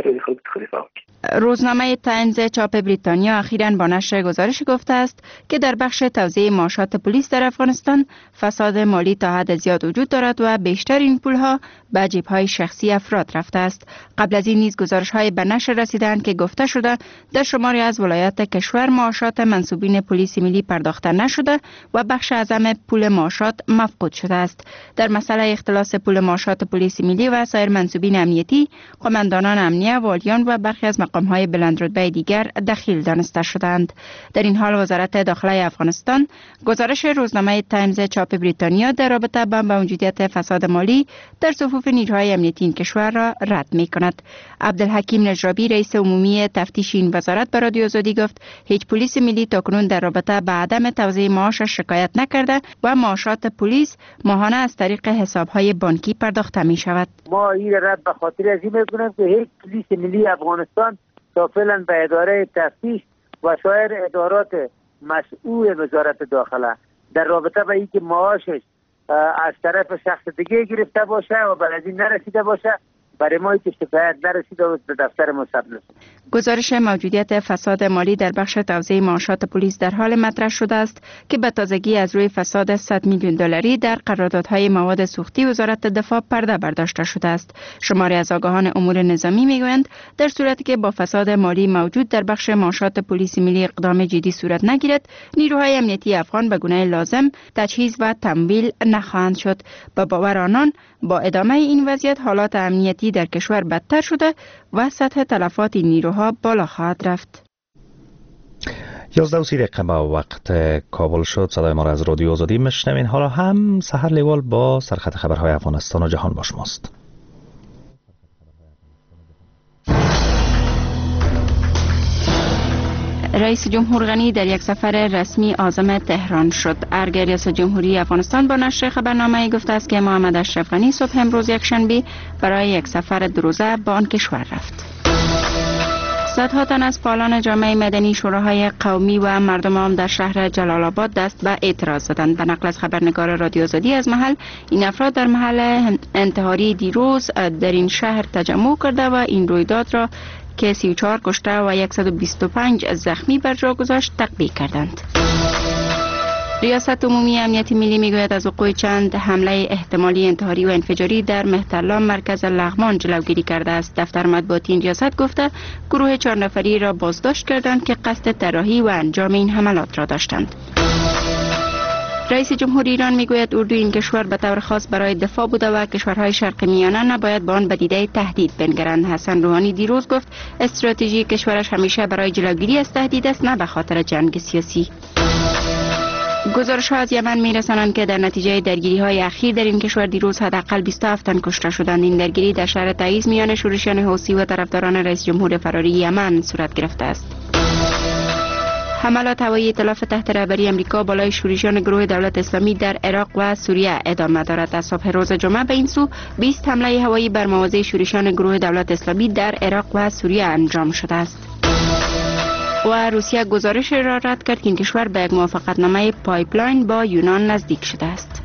روزنامه تایمز چاپ بریتانیا اخیراً با نشر گزارش گفته است که در بخش توزیع معاشات پلیس در افغانستان فساد مالی تا حد زیاد وجود دارد و بیشتر این پولها به جیب‌های شخصی افراد رفته است. قبل از این نیز گزارش‌های به نشر رسیدند که گفته شده در شماری از ولایات کشور معاشات منصوبین پلیس ملی پرداخته نشده و بخش اعظم پول معاشات مفقود شده است. در مسئله اختلاس پول معاشات پلیس ملی و سایر منصوبین امنیتی، قماندانان امنیت بریتانیا، والیان و برخی از مقام‌های بلندرتبه دیگر دخیل دانسته شدند. در این حال وزارت داخله افغانستان گزارش روزنامه تایمز چاپ بریتانیا در رابطه با موجودیت فساد مالی در صفوف نیروهای امنیتی این کشور را رد می‌کند. عبدالحکیم نجرابی رئیس عمومی تفتیش این وزارت به رادیو آزادی گفت هیچ پلیس ملی تاکنون در رابطه با عدم توزیع معاشش شکایت نکرده و معاشات پلیس ماهانه از طریق حساب‌های بانکی پرداخته می‌شود. ما این رد به خاطر از این می‌کنیم که هیچ پلیس ملی افغانستان تا فعلا به اداره تفتیش و سایر ادارات مسئول وزارت داخله در رابطه با اینکه معاشش از طرف شخص دیگه گرفته باشه و بعد از این نرسیده باشه برای ما هیچ شکایت نرسیده و به دفتر ما ثبت نشده. گزارش موجودیت فساد مالی در بخش توزیع معاشات پلیس در حال مطرح شده است که به تازگی از روی فساد 100 میلیون دلاری در قراردادهای مواد سوختی وزارت دفاع پرده برداشته شده است. شماری از آگاهان امور نظامی میگویند در صورتی که با فساد مالی موجود در بخش معاشات پلیس ملی اقدام جدی صورت نگیرد، نیروهای امنیتی افغان به گونه لازم تجهیز و تمویل نخواهند شد. به باور آنان با ادامه این وضعیت حالات امنیتی در کشور بدتر شده و سطح تلفات نیروها بالا خواهد رفت. 11:30 با وقت کابل شد. صدای ما را از رادیو آزادی میشنوین. حالا هم سحر لیوال با سرخط خبرهای افغانستان و جهان با شماست. رئیس جمهور غنی در یک سفر رسمی عازم تهران شد. ارگه ریاست جمهوری افغانستان با نشر خبرنامه گفته است که محمد اشرف غنی صبح امروز یکشنبه برای یک سفر دو روزه به آن کشور رفت. صدها تن از فعالان جامعه مدنی، شوراهای قومی و مردم عام در شهر جلال آباد دست به اعتراض زدند. به نقل از خبرنگار رادیو آزادی از محل، این افراد در محل انتحاری دیروز در این شهر تجمع کرده و این رویداد را که 34 کشته و 125 زخمی بر جا گذاشت تقبیح کردند. ریاست عمومی امنیت ملی میگوید از وقوع چند حمله احتمالی انتحاری و انفجاری در مهترلام مرکز لغمان جلوگیری کرده است. دفتر مطبوعاتی این ریاست گفته گروه 4 نفری را بازداشت کردند که قصد طراحی و انجام این حملات را داشتند. رئیس جمهور ایران میگوید اردوی این کشور به طور خاص برای دفاع بوده و کشورهای شرق میانه نباید با آن به دیده تهدید بنگرند. حسن روحانی دیروز گفت استراتژی کشورش همیشه برای جلوگیری از تهدید است، نه به خاطر جنگ سیاسی. گزارش ها از یمن میرسانند که در نتیجه درگیری های اخیر در این کشور دیروز حداقل 27 تن کشته شدند. این درگیری در شهر تعیز میان شورشیان حوثی و طرفداران رئیس جمهور فراری یمن صورت گرفته است. حملات هوایی ائتلاف تحت رهبری امریکا بالای شورشیان گروه دولت اسلامی در عراق و سوریه ادامه دارد. از صبح روز جمعه به این سو 20 حمله هوایی بر مواضع شورشیان گروه دولت اسلامی در عراق و سوریه انجام شده است. و روسیه گزارش را رد کرد که این کشور به یک موافقتنامه پایپلاین با یونان نزدیک شده است.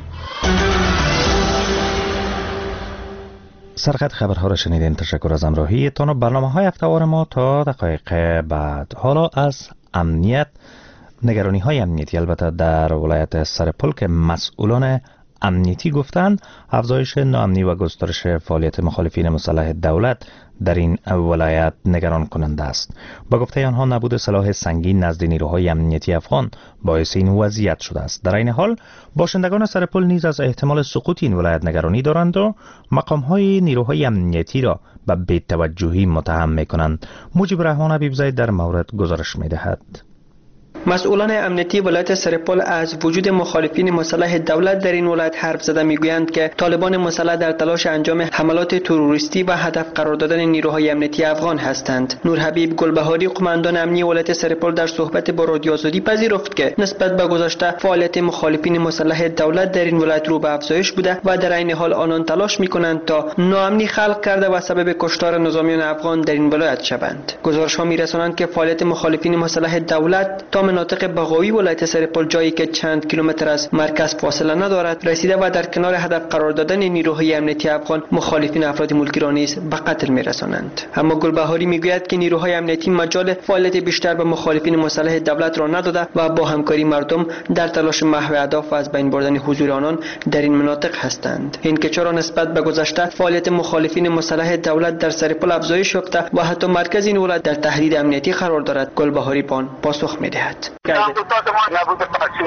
سرخط خبرها را شنیدین. تشکر از همراهیتان و برنامه‌های هفته‌وار ما تا دقایق بعد. حالا از امنیت، نگرانی‌های امنیتی البته در ولایت سرپل که مسئولان امنیتی گفتند افزایش ناامنی و گسترش فعالیت مخالفین مسلح دولت در این ولایت نگران کننده است. با گفته آنها نبود سلاح سنگین نزد نیروهای امنیتی افغان باعث این وضعیت شده است. در این حال باشندگان سرپل نیز از احتمال سقوط این ولایت نگرانی دارند و مقام‌های نیروهای امنیتی را به بی‌توجهی متهم می‌کنند. مجیب رحمان حبیبزاده در مورد گزارش می‌دهد. مسئولان امنیتی ولایت سرپل از وجود مخالفین مسلح دولت در این ولایت حرف زده میگویند که طالبان مسلح در تلاش انجام حملات تروریستی و هدف قرار دادن نیروهای امنیتی افغان هستند. نور حبیب گلبهاری قماندان امنی ولایت سرپل در صحبت با رادیو آزادی پذیرفت که نسبت به گذشته فعالیت مخالفین مسلح دولت در این ولایت رو به افزایش بوده و در عین حال آنان تلاش میکنند تا ناامنی خلق کرده و سبب کشتار نظامیان افغان در این ولایت شوند. گزارش ها میرسانند که فعالیت مخالفین مسلح دولت تا مناطق بغاوی ولایت سرپل، جایی که چند کیلومتر از مرکز فاصله ندارد، رسیده و در کنار هدف قرار دادن نیروهای امنیتی افغان مخالفین افراد ملکی را نیز به قتل میرسانند. اما گلبهاری میگوید که نیروهای امنیتی مجال فعالیت بیشتر به مخالفین مسلح دولت را نداده و با همکاری مردم در تلاش محو اهداف و از بین بردن حضور آنان در این مناطق هستند. این که چرا نسبت به گذشته فعالیت مخالفین مسلح دولت در سرپل افزایش یافته و حتی مرکز این ولایت در تهدید امنیتی قرار دارد، گلبهاری پاسخ میدهد. نبود واکسینه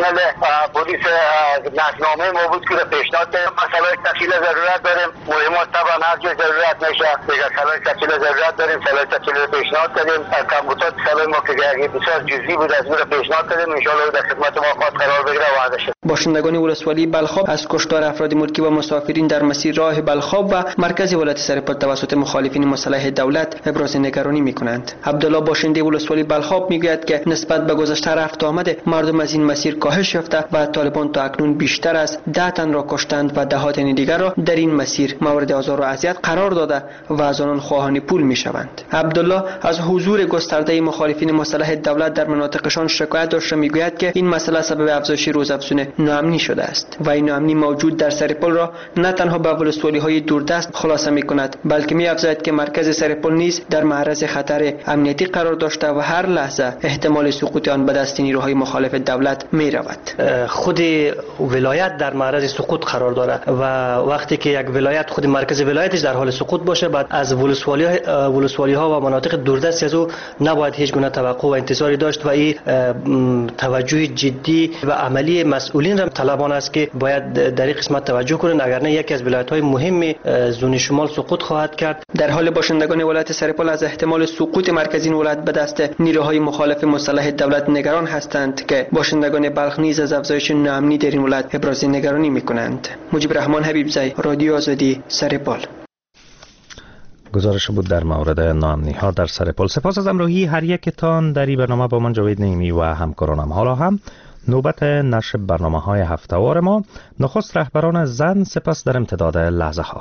عمل پلیس نشنامه ما بود که پیشنهاد کردیم مسائل تشکیل ضرورت داریم. مهمات طبعا هر جای ضرورت میشه دیگه سلای تشکیل ضرورت داریم. سلای تشکیل پیشنهاد کردیم. کمبودات سلای ما که بسیار جزئی بود از اون پیشنهاد کردیم. ان شاء الله در خدمت ما خواهد قرار بگیره و وعده شد. باشندگان ولسوالی بلخاب از کشتار افراد ملکی و مسافرین در مسیر راه بلخاب و مرکز ولایت سرپل توسط مخالفین مسلح دولت ابراز نگرانی میکنند. عبدالله باشنده ولسوالی بلخاب میگوید که نسبت به گذشته رفت آمد مردم از این مسیر کاهش یافته و طالبان تا اکنون بیشتر از 10 تن را کشتند و دهات دیگر را در این مسیر مورد آزار و اذیت قرار داده و از آنان خواهان پول میشوند. عبدالله از حضور گسترده مخالفین مسلح دولت در مناطقشان شکایت داشته میگوید که این مسئله سبب افزایش روزافزون ناامنی شده است و این ناامنی موجود در سرپل را نه تنها به ولسوالی های دوردست خلاصه میکند بلکه می‌افزاید که مرکز سرپل نیز در معرض خطر امنیتی قرار داشته و هر لحظه احتمال سقوط آن به دست نیروهای مخالف دولت می‌رود. خود ولایت در معرض سقوط قرار دارد و وقتی که یک ولایت خود مرکز ولایتش در حال سقوط باشه بعد از ولسوالی ها و مناطق دوردست از او نباید هیچ گونه توقع و انتظاری داشت و این توجه جدی و عملی مسئولین را طلبان است که باید در این قسمت توجه کنند اگر نه یکی از ولایت‌های مهم زون شمال سقوط خواهد کرد. در حال باشندگان ولایت سرپل از احتمال سقوط مرکز این ولایت به دست نیروهای مخالف مسلح دولت نگران هستند که باشندگان بلخ نیز از افزایش ناامنی در این ولایت ابراز نگرانی می‌کنند. مجیب رحمان حبیبزی، رادیو آزادی، سرپل. گزارش بود در مورد ناامنی‌ها در سرپل. سپاس از همراهی هر یکتان در این برنامه با من جاوید نعیمی و همکارانم. حالا هم نوبت نشر برنامه‌های هفته‌وار ما. نخست رهبران زن، سپس در امتداد لحظه‌ها.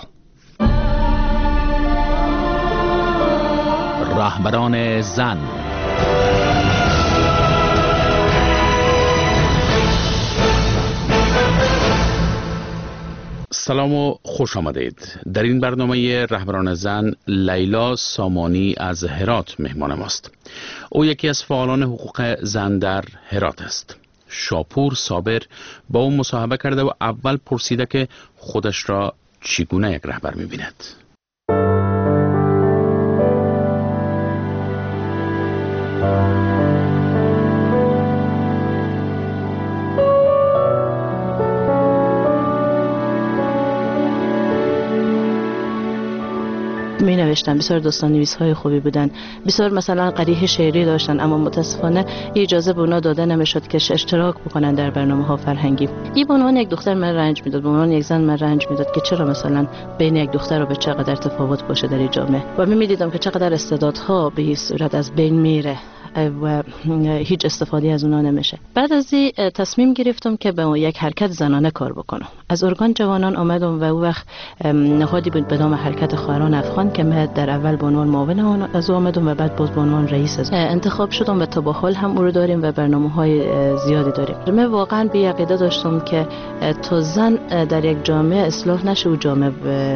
رهبران زن. سلام و خوش آمدید. در این برنامه رهبران زن لیلا سامانی از هرات مهمان ماست. او یکی از فعالان حقوق زن در هرات است. شاپور صابر با او مصاحبه کرده و اول پرسیده که خودش را چگونه یک رهبر می‌بیند. می نوشتن، بسیار داستان نویس های خوبی بودن، بسیار مثلا قریح شعری داشتن، اما متاسفانه اجازه به اونا داده نمیشد که اشتراک بکنن در برنامه ها فرهنگی. این به عنوان یک دختر من رنج میداد، به عنوان یک زن من رنج میداد که چرا مثلا بین یک دختر و به چقدر تفاوت باشه در این جامعه و میدیدم که چقدر استعدادها به این صورت از بین میره و هیچ استفاده از اونا نمیشه. بعد از این تصمیم گرفتم که به یک حرکت زنانه کار بکنم. از ارگان جوانان آمدم و او وقت نهادی بود به نام حرکت خواهران افغان که من در اول به عنوان معاون از آمدم و بعد باز به عنوان رئیس از انتخاب شدم و تا به حال هم او رو داریم و برنامه‌های زیادی داریم. من واقعا به عقیده داشتم که تا زن در یک جامعه اصلاح نشه، او جامعه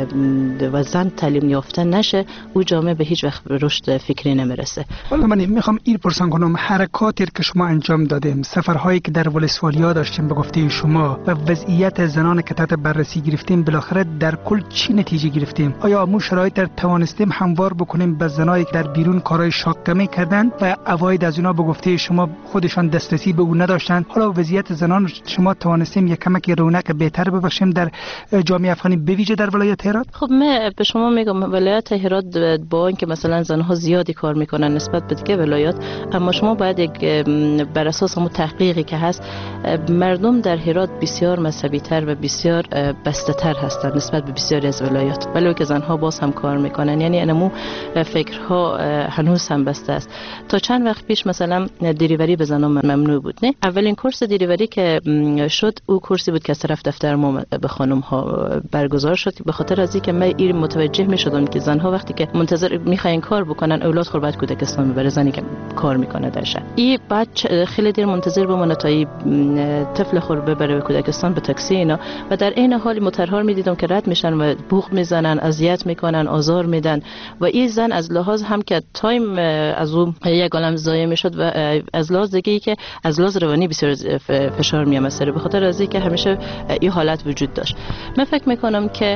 و زن تعلیم یافته نشه، او جامعه به هیچ وقت رشد فکری نمیرسه. حالا من میخوام این پرسان کنم، حرکاتی که شما انجام دادیم، سفرهایی که در ولسوالیا داشتیم به گفته شما و وضعیت زنان که تحت بررسی گرفتیم، بالاخره در کل چی نتیجه گرفتیم؟ آیا مو شرایط در توانستیم هموار بکنیم به زنایی که در بیرون کارهای شاقه می‌کردند و عواید از اونا به گفته شما خودشان دسترسی به اون نداشتند؟ حالا وضعیت زنان شما توانستیم یک کمک رونق بهتر ببخشیم در جامعه افغانی به ویژه در ولایت هرات؟ خب من به شما میگم ولایت هرات با اینکه مثلا زنها زیادی کار میکنن نسبت به دیگه ولایات، اما شما باید یک بر اساس همون تحقیقی که هست، مردم در هرات بسیار مذهبی تر و بسیار بسته تر هستند نسبت به بسیاری از ولایات، ولی که زنها باز هم کار میکنن. یعنی انمو فکرها هنوز هم بسته است. تا چند وقت پیش مثلا دریوری به زنان ممنوع بود. نه، اولین کورس دریوری که شد او کورسی بود که از طرف دفتر ما به خانم ها برگزار شد، به خاطر از اینکه من این متوجه میشدم که زنها وقتی که منتظر میخواین کار بکنن، اولاد خود باید کودکستان ببره، زنی که کار میکنه در شهر این بعد خیلی دیر منتظر بمونه تا طفل خود ببره به کودکستان به تاکسی اینا، و در این حال مترها میدیدم که رد میشن و بوق میزنن، اذیت میکنن، آزار میدن و این زن از لحاظ هم که تایم از اون یک عالم ضایع میشد و از لحاظ دیگه ای که از لحاظ روانی بسیار فشار میام سر، به خاطر از اینکه همیشه این حالت وجود داشت. من فکر میکنم که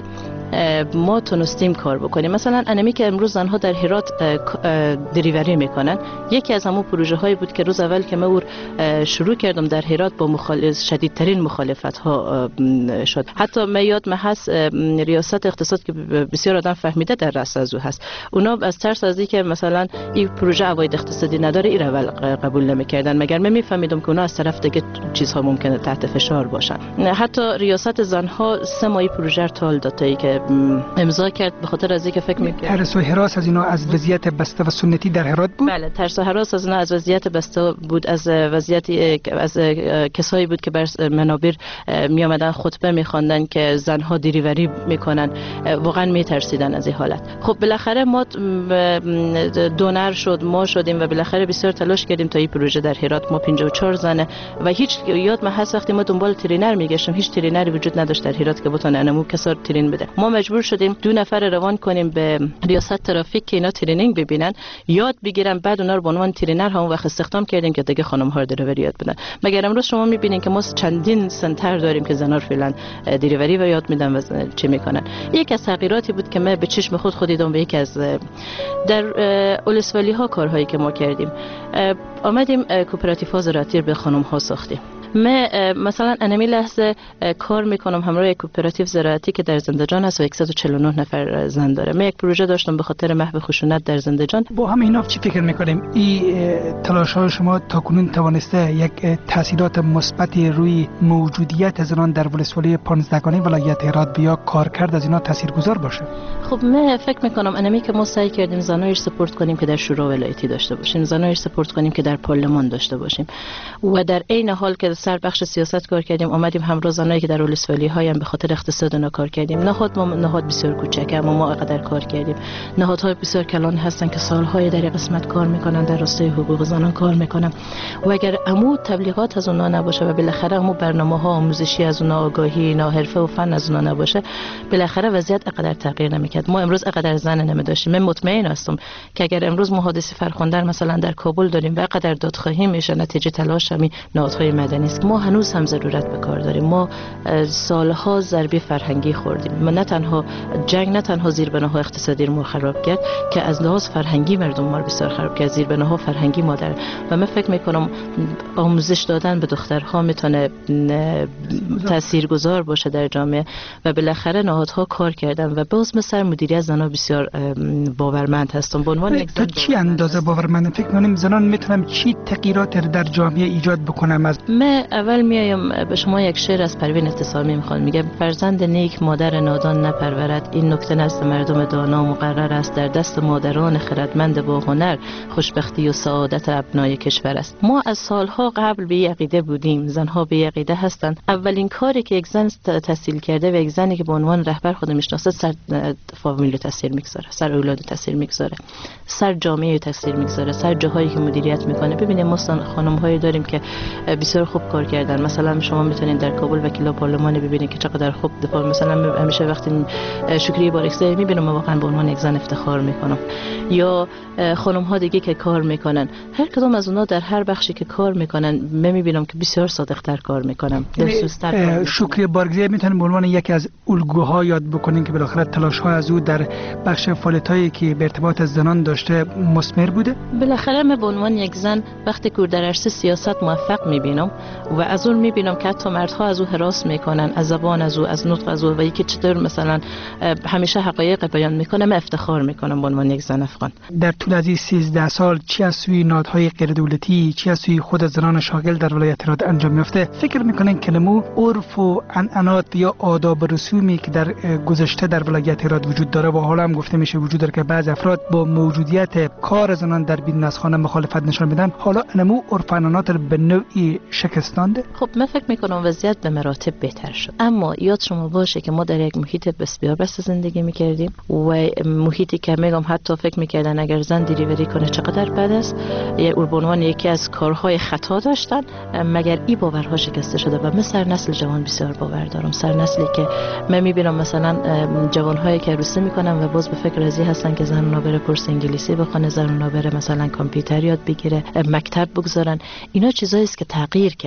ما تونستیم کار بکنیم. مثلا انمی که امروز زنها در هرات دریوری میکنن، یکی از همون پروژه هایی بود که روز اول که من شروع کردم در هرات با شدیدترین مخالفت ها شد. حتی من یاد هست ریاست اقتصاد که بسیار آدم فهمیده در رأس از او هست، اونا از ترس از اینکه مثلا این پروژه عواید اقتصادی نداره این اول قبول نمیکردن، مگر من میفهمیدم که اونا از طرف دیگه چیزها ممکنه تحت فشار باشن. حتی ریاست زنها 3 ماه پروژه رو تال داد تا که امضا کرد، به خاطر از اینکه فکر می‌کرد ترس و هراس از اینا از وضعیت بسته و سنتی در هرات بود. بله، ترس و هراس از اینا از وضعیت بسته بود، از وضعیت از کسایی بود که بر منابر می آمدن خطبه می‌خواندن که زنها دریوری میکنن، واقعا میترسیدن از این حالت. خب بالاخره ما دونر شد، ما شدیم و بالاخره بسیار تلاش کردیم تا این پروژه در هرات. ما 54 زنه و هیچ یاد ما هست وقتی ما دنبال ترینر میگشتیم هیچ ترینری وجود نداشت در هرات که بتونه انمو کسار ترین بده. ما مجبور شدیم 2 نفر روان کنیم به ریاست ترافیک که اینا ترینینگ ببینن، یاد بگیرن، بعد اونا رو به عنوان ترینر هم وقت استخدام کردیم که دیگه خانم ها رو دریوری یاد بدن. مگر امروز شما میبینین که ما چندین سنتر داریم که زنا فعلا دریوری و یاد میدن و چه میکنن. یک از تغییراتی بود که من به چشم خود دیدم و یکی از در ولسوالی ها کارهایی که ما کردیم، آمدیم کوپراتیو زراعتی به خانم ها ساختیم. من مثلا انمی لحظه کار میکنم همراه یک کوپراتیو زراعتی که در زندجان است و 149 نفر زن داره. من یک پروژه داشتم به خاطر محو خشونت در زندجان. با همه اینا چی فکر میکنیم این تلاش های شما تاکنون توانسته یک تاثیرات مثبتی روی موجودیت زنان در ولسوالی 15 گانه ولایت هرات یا کارکرد از اینا تاثیرگذار باشه؟ خب من فکر میکنم انمی که ما سعی کردیم زنایش سپورت کنیم که در شورا ولایتی داشته باشیم، زنایش سپورت کنیم که در پارلمان داشته باشیم و در عین حال که سر بخش سیاست کار کردیم، اومدیم همراه زنایی که در ولسوالی های هم به خاطر اقتصاد اونا کار کردیم. نهاد بسیار کوچکه اما ما قدر کار کردیم. نهادهای بسیار کلان هستن که سالهای در قسمت کار میکنن، در راستای حقوق زنان کار میکنن و اگر عمو تبلیغات از اونا نباشه و بالاخره عمو برنامه‌ها آموزشی از اونا، آگاهی، حرفه و فن از اونا نباشه، بالاخره وضعیت اقدر تغییر نمیکرد. ما امروز اقدر زن نمیداشتیم. من مطمئن هستم که اگر امروز محادثه فرخنده مثلا در کابل داریم و اقدر دادخواهی میشه، نتیجه تلاش همین نهادهای مدنی است. ما هنوز هم ضرورت به کار داریم. ما سالها ضربه فرهنگی خوردیم. ما نه تنها جنگ، نه تنها زیربناهای اقتصادی رو خراب کرد که از لحاظ فرهنگی مردم ما رو بسیار خراب کرد. زیربناها فرهنگی ما در و من فکر میکنم آموزش دادن به دخترها میتونه تاثیرگذار باشه در جامعه و بالاخره نهادها کار کردن و باز مثل مدیریت زنان بسیار باورمند هستم. به عنوان یک زن چی اندازه باورمند فکر کنیم زنان میتونم چی تغییرات در جامعه ایجاد بکنم؟ از من اول میایم به شما یک شعر از پروین اتصامی میخوام. میگه فرزند نیک مادر نادان نپرورد، این نکته نزد مردم دانا مقرر است، در دست مادران خردمند با هنر خوشبختی و سعادت ابنای کشور است. ما از سالها قبل به عقیده بودیم، زنها به عقیده هستند. اولین کاری که یک زن تحصیل کرده و یک زنی که به عنوان رهبر خود میشناسه سر فامیل تاثیر میگذاره، سر اولاد تاثیر میگذاره، سر جامعه تاثیر میگذاره، سر جاهایی که مدیریت میکنه. ببینید ما خانم‌هایی داریم که بسیار خوب کار کردن. مثلا شما میتونید در کابل وکیل پارلمان ببینید که چقدر خوب دفاع. مثلا همیشه وقتی شکری بارکزی میبینم واقعا به عنوان یک زن افتخار میکنم. یا خانم ها دیگه که کار میکنن، هر کدوم از اونها در هر بخشی که کار میکنن من میبینم که بسیار صادق‌تر کار میکنن، دلسوزتر. شکری بارکزی میتونیم به عنوان یکی از الگوها یاد بکنیم که بالاخره تلاش ها از او در بخش فعالیتایی که به ارتباط زنان داشته مثمر بوده. بالاخره من به عنوان یک زن وقتی که در عرصه سیاست موفق میبینم و از اون میبینم که حتی مردها از او هراس میکنن، از زبان از او، از نطق از او و یکی چطور مثلا همیشه حقایق بیان میکنه، من افتخار میکنم به عنوان یک زن افغان. در طول از این 13 سال چی از سوی نهادهای غیر دولتی، چی از سوی خود زنان شاغل در ولایت هرات انجام میفته؟ فکر میکنین کلمو عرف و عنعنات یا آداب و رسومی که در گذشته در ولایت هرات وجود داره و حالا هم گفته میشه وجود داره که بعضی افراد با موجودیت کار زنان در بیرون از خانه مخالفت نشان میدن، حالا انمو عرف و عنعنات به نوعی شکستانده؟ خب من فکر میکنم وضعیت به مراتب بهتر شد، اما یاد شما باشه که ما در یک محیط بسیار بسته زندگی میکردیم و محیطی که میگم حتی فکر میکردن اگر زن دریوری کنه چقدر بد است، یا عنوان یکی از کارهای خطا داشتن، مگر این باورها شکسته شده و من سر نسل جوان بسیار باور دارم. سر نسلی که من میبینم مثلا جوانهایی که عروسی میکنن و باز به فکر ازی هستن که زن اونا بره کورس انگلیسی بخونه، زن اونا بره مثلا کامپیوتر یاد بگیره، مکتب بگذارن. اینا چیزایی است که تغییر کرد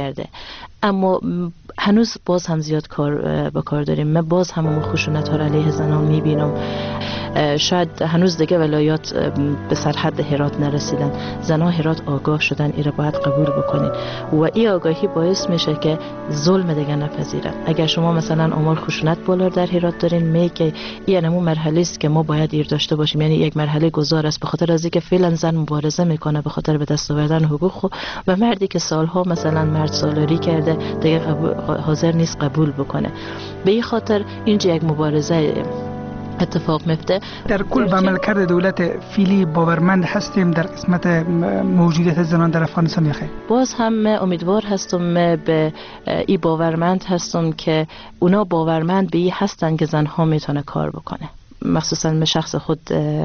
کرده، اما هنوز باز هم زیاد کار داریم. من باز هم اون خشونت ها را علیه زنان میبینم. شاید هنوز دیگه ولایات به سرحد هرات نرسیدن. زنها هرات آگاه شدن، این را باید قبول بکنین و این آگاهی باعث میشه که ظلم دیگه نپذیرن. اگر شما مثلا آمار خشونت بالا در هرات دارین، میگه این همون مرحله است که ما باید ایر داشته باشیم، یعنی یک مرحله گذار است، به خاطر از اینکه فعلا زن مبارزه میکنه به خاطر به دست آوردن حقوق و مردی که سالها مثلا مرد سالاری کرده دیگه حاضر نیست قبول بکنه. به این خاطر اینجا یک مبارزه اتفاق میفته. در کل به عملکرد دولت فعلی باورمند هستیم در قسمت موجودیت زنان در افغانستان یا خیر؟ باز هم امیدوار هستم، به این باورمند هستم که اونا باورمند به این هستن که زنها میتونه کار بکنه. مخصوصا به شخص خود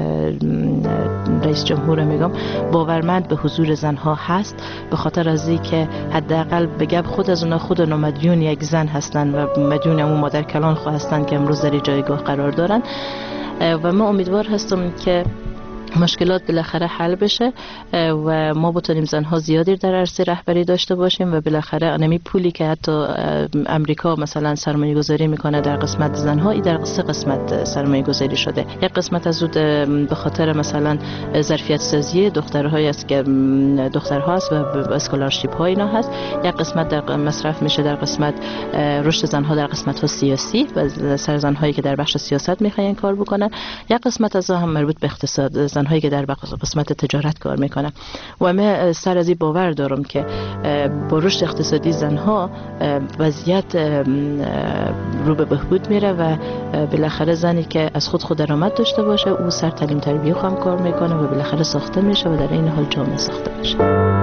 رئیس جمهور میگم باورمند به حضور زنها هست، به خاطر از این که حداقل بگم خود از اونا خود مدیون یک زن هستن و مدیون همون مادر کلان خو هستن که امروز در جایگاه قرار دارن و من امیدوار هستم که مشکلات بالاخره حل بشه و ما بتونیم زنها زیادی در عرصه رهبری داشته باشیم و بالاخره انمی پولی که حتی امریکا مثلا سرمایه گذاری میکنه در قسمت زنها، ای در 3 قسمت سرمایه گذاری شده. یک قسمت از اون به خاطر مثلا ظرفیت سازی دخترهای است که دخترها هست و اسکولارشیپ ها اینا هست. یک قسمت در مصرف میشه در قسمت رشد زنها در قسمت ها سیاسی و سر زنهایی که در بخش سیاست میخواین کار بکنن. یک قسمت از هم مربوط به اقتصاد، زنهایی که در قسمت تجارت کار میکنن و من سر از این باور دارم که با رشد اقتصادی زنها وضعیت رو به بهبود میره و بالاخره زنی که از خود درآمد داشته باشه او سر تعلیم تربیت هم کار میکنه و بالاخره ساخته میشه و در این حال جامعه ساخته میشه.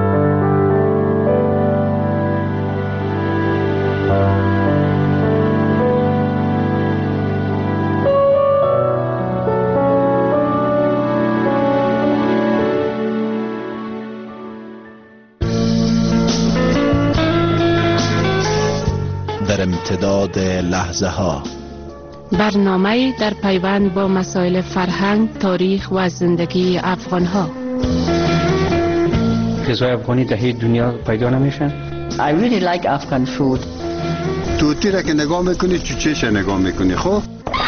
امتداد لحظه ها، برنامه در پیوند با مسائل فرهنگ، تاریخ و زندگی افغان ها. غذای افغانی در هیچ دنیا پیدا نمیشن. I really like Afghan food. توتی را که نگاه میکنی چوچهش نگاه میکنی. خب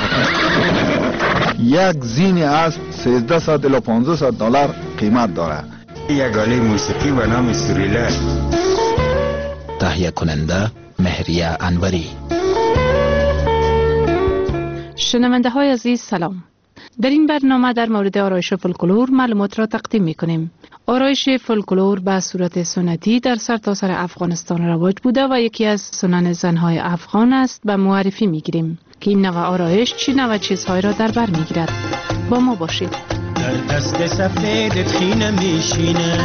یک زین اسب 1300 الی 1500 دلار قیمت داره. یک آله موسیقی به نام سوریله. تهیه کننده مهریه انوری. شنونده های عزیز سلام. در این برنامه در مورد آرایش فولکلور معلومات را تقدیم می کنیم. آرایش فولکلور به صورت سنتی در سرتاسر افغانستان رواج بوده و یکی از سنن زنهای افغان است. به معرفی می گیریم که این نوع آرایش چی نوع چیزهای را در بر می گیرد. با ما باشید. در دست سفید خینه میشینه،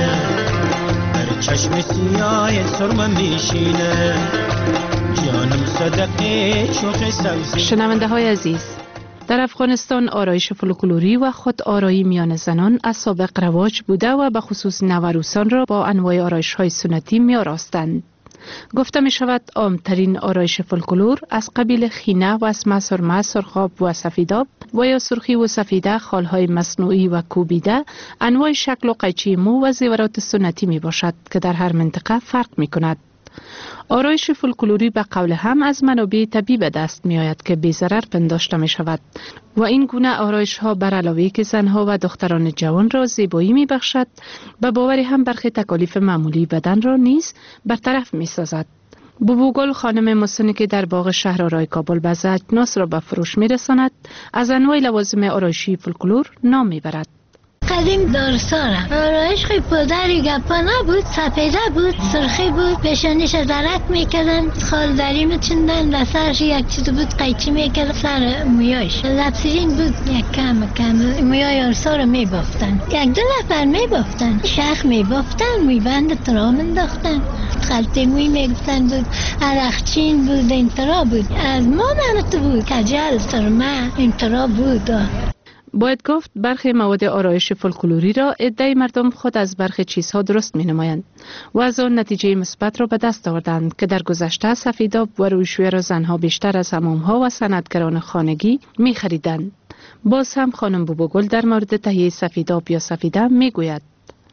در چشم سیاه سرمه میشینه، جانم صدقه شوخ سوزی. شنونده های عزیز، در افغانستان آرایش فولکلوری و خود آرایی میان زنان از سابق رواج بوده و به خصوص نوروسان را با انواع آرایش های سنتی می آراستند. گفته می شود عامترین آرایش فولکلور از قبیل خینه و اسمه، سرمه، سرخاب و سفیداب و یا سرخی و سفیده، خالهای مصنوعی و کوبیده، انواع شکل و قیچی مو و زیورات سنتی می باشد که در هر منطقه فرق می کند. آرایش فولکلوری به قول هم از منابع طبیعی به دست می آید که بی ضرر پنداشته می شود و این گونه آرایش ها بر علاوه که زنها و دختران جوان را زیبایی می بخشد، به باوری هم برخی تکالیف معمولی بدن را نیز برطرف می سازد. بوبوگل خانم مسنی که در باغ شهرآرای کابل بعض اجناس را به فروش می رساند، از انواع لوازم آرایشی فولکلور نام می برد. قدیم دارسارم آرایش خیلی پدری گپا نبود، سپیده بود، سرخی بود، پیشانیش درک میکردن، خالداری میچندن، دسترش یک چیز بود قیچی میکرد سر مویایش، لبسیرین بود یک کم مویای آرسار میبافتن، یک دو نفر میبافتن، شخ میبافتن، مویبند ترا منداختن، خلطه موی میگفتن بود، عرقچین بود، انترا بود، از ما نمت بود، کجل سرمه انترا بود. باید گفت برخی مواد آرایش فولکلوری را عده مردم خود از برخی چیزها درست می نمایند و از آن نتیجه مثبت را به دست آوردند که در گذشته سفیداب و رویشویی را زنها بیشتر از حمام‌ها و صنعتگران خانگی می خریدند. باز هم خانم بوبوگل در مورد تهیه سفیداب یا سفیده می گوید: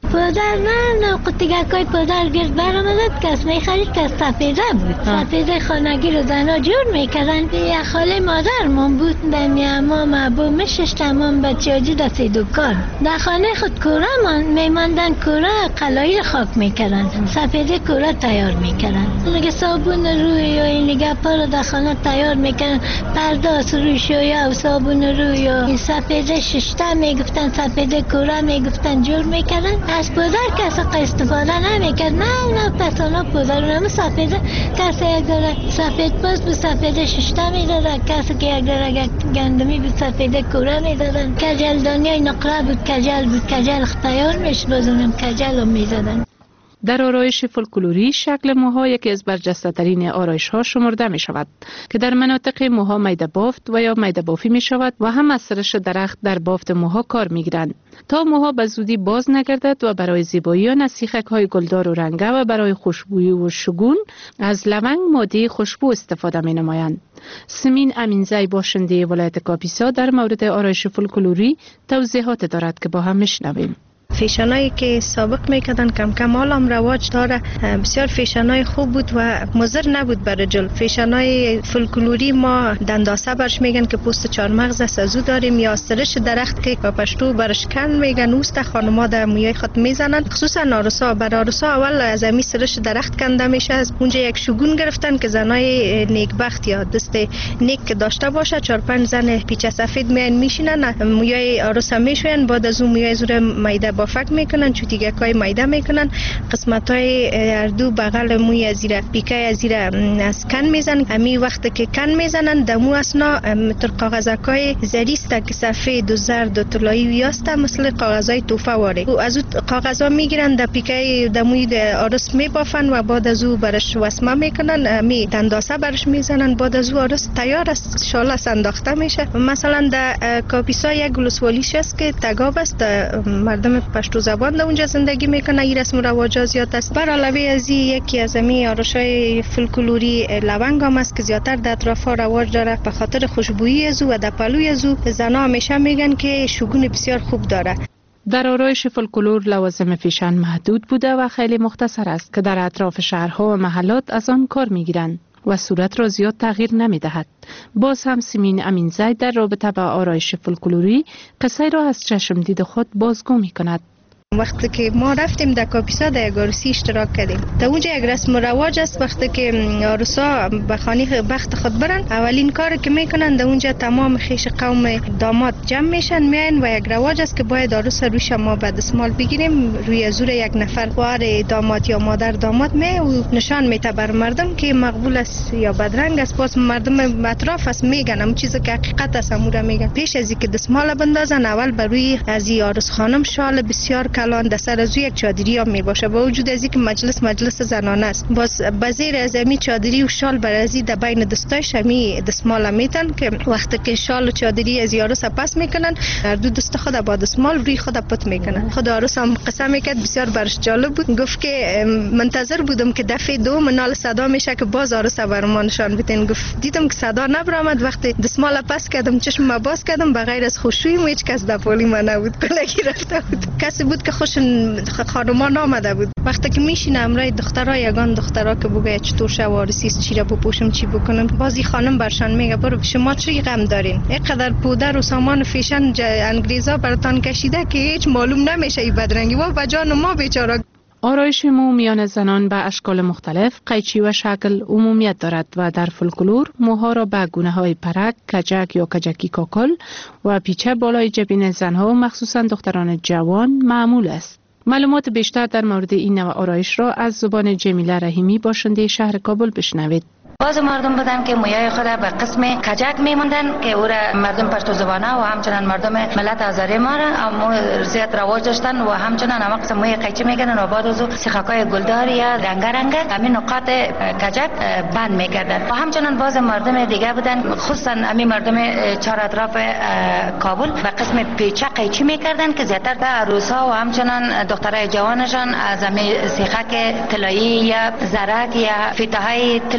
پودر نه قطیگکای پودر گرد برامدد کس میخرید که سفیده بود. سفیده خانگی رو زنها جور میکردن. یه خاله مادرمون بود دمی امام ابو مشش تمام بچه هاجی دستی دکان در خانه خود کوره میماندن. کوره قلایی خاک میکردن. سفیده کوره تیار میکردن. نگه صابون روی یا این نگه پا در خانه تیار میکردن. پرداس روی شویا و صابون روی یا سفیده ششته میگفتن. سفیده کوره میگفتن جور میکردن. از پودر کسی استفاده نمیکرد. نه پسانا پودر نمو سفیده کسی یک داره سفید پاست به سفیده ششته میدادن. کسی که یک داره گندمی به سفیده کوره میدادن. کجل دنیای نقره بود. کجل بود. کجل اختیار میشد بازونم کجل هم میدادن. در آرایش فولکلوری شکل موها یکی از برجسته ترین آرایش ها شمرده می شود که در مناطق موها میده بافت و یا میده بافی می شود و هم از سرش درخت در بافت موها کار می گیرند تا موها به زودی باز نگردد و برای زیبایی آن از سیخک های گلدار و رنگه و برای خوشبویی و شگون از لونگ ماده خوشبو استفاده می نمایند. سمین امینزی باشنده ولایت کاپیسا در مورد آرایش فولکلوری توضیحات دارد که با هم میشنویم. فیشنایی که سابق میکردن کم کم حالم رواج داره. بسیار فیشنای خوب بود و مضر نبود برای جلد. فیشنای فولکلوری ما دنداسه برش میگن که پوست چارمغز سازو داریم یا سرش درخت که پشتو برش کن میگن. اوست خانما در مویای خود میزنن. خصوصا آرسا بر آرسا اول از امی سرش درخت کنده میشه. از اونجا یک شگون گرفتن که زنای نیکبخت یا دست نیک داشته باشه 4-5 زن پیچ سفید میان میشینن مویای آرسا میشوین. بعد از اون مویای زور میده بافک میکنن. چوتیگکای میده میکنن. قسمتای هر دو بغل موی ازیره پیکای ازیره از کن میزنن. امی وقت که کن میزنن دمو اسنا تر کاغذکای زریست که سفید و زرد و طلایی ویاسته مثل کاغذای توفه واره. و از اون کاغذا میگیرن در پیکای دموی آرس میبافن و بعد از اون برش وسمه میکنن. امی دنداسه برش میزنن. بعد از اون آرس تیار است. شاله انداخته میشه. مثلا در کاپیسا یک ولسوالیش است که تگاب است. مردم پشتو زبان در اونجا زندگی میکنه. این رسم و رواج زیاد است. بر علاوه از یکی از امی آرایش‌های فولکلوری لونگ هم است که زیاتر در اطراف رواج داره به خاطر خوشبویی از و در پلوی از زنا همیشه میگن که شگون بسیار خوب داره. در آرایش فولکلور لوازم فیشن محدود بوده و خیلی مختصر است که در اطراف شهرها و محلات از آن کار میگیرند و صورت را زیاد تغییر نمی دهد. باز هم سمین امینزی در رابطه با آرایش فولکلوری قصه را از چشم دید خود بازگو می کند. وقتی که ما رفتیم در کاپیسا در یک عروسی اشتراک کردیم. در اونجا یک رسم و رواج است وقتی که عروسا به خانه بخت خود برن اولین کار که میکنن در اونجا تمام خیش قوم داماد جمع میشن میان و یک رواج است که باید عروس روش ما به دستمال بگیریم. روی زور یک نفر خواهر داماد یا مادر داماد می و نشان میته بر مردم که مقبول است یا بدرنگ است. باز مردم اطراف است میگن اون چیزی که حقیقت است امور میگن. پیش از اینکه دستمال بندازن اول بر روی از عروس خانم شال بسیار کلان در سر از یک چادری هم می باشه. با وجود از اینکه مجلس زنانه است باز بزیر از امی چادری و شال بر ازی در بین دستایش امی دستمال میتن که وقتی که شال و چادری از عروس پس میکنن هر دو دست خود با دستمال روی خود پت میکنن. خود عروس هم قسم میکرد بسیار برش جالب بود. گفت که منتظر بودم که دفعه دوم نال صدا میشه که باز عروس برام نشان بدین. گفت دیدم که صدا نبرآمد. وقتی دستمال پس کردم چشم باز کردم بغیر از خوشویی هیچ کس در پولی ما نبود. کلگی رفته بود. کسی بود که خوش خانمان آمده بود. وقتی که میشینه امرای دخترها یگان دخترها که بگه چطور شوارسی چی را بپوشم چی بکنم بازی خانم برشان میگه برو شما چی غم دارین اینقدر پودر و سامان فیشن انگریزا براتان کشیده که هیچ معلوم نمیشه این بدرنگی و جان ما بیچاره. آرایش مو میان زنان به اشکال مختلف، قیچی و شکل عمومیت دارد و در فولکلور موها را به گونه های پرک، کجک یا کجکی کاکل و پیچه بالای جبین زنها مخصوصا دختران جوان معمول است. معلومات بیشتر در مورد این نوع آرایش را از زبان جمیله رحیمی باشنده شهر کابل بشنوید. باز مردم بودن که مویای خود به قسم کجک میموندن که او را مردم پشتو زبانه و همچنان مردم ملت آذری ما را زیاد رواج داشتن و همچنان هم قسم موی قیچی میکردن و بعد از او سیخکای گلدار یا رنگ همین نقاط کجک بند میکردن. و همچنان باز مردم دیگه بودن خصوصا همین مردم چهار اطراف کابل به قسم پیچه قیچی میکردن که زیادتر در عروسا و همچنان دخترای جوانشان از همین سیخک طلایی یا زرک یا فیتاهای طلایی بودن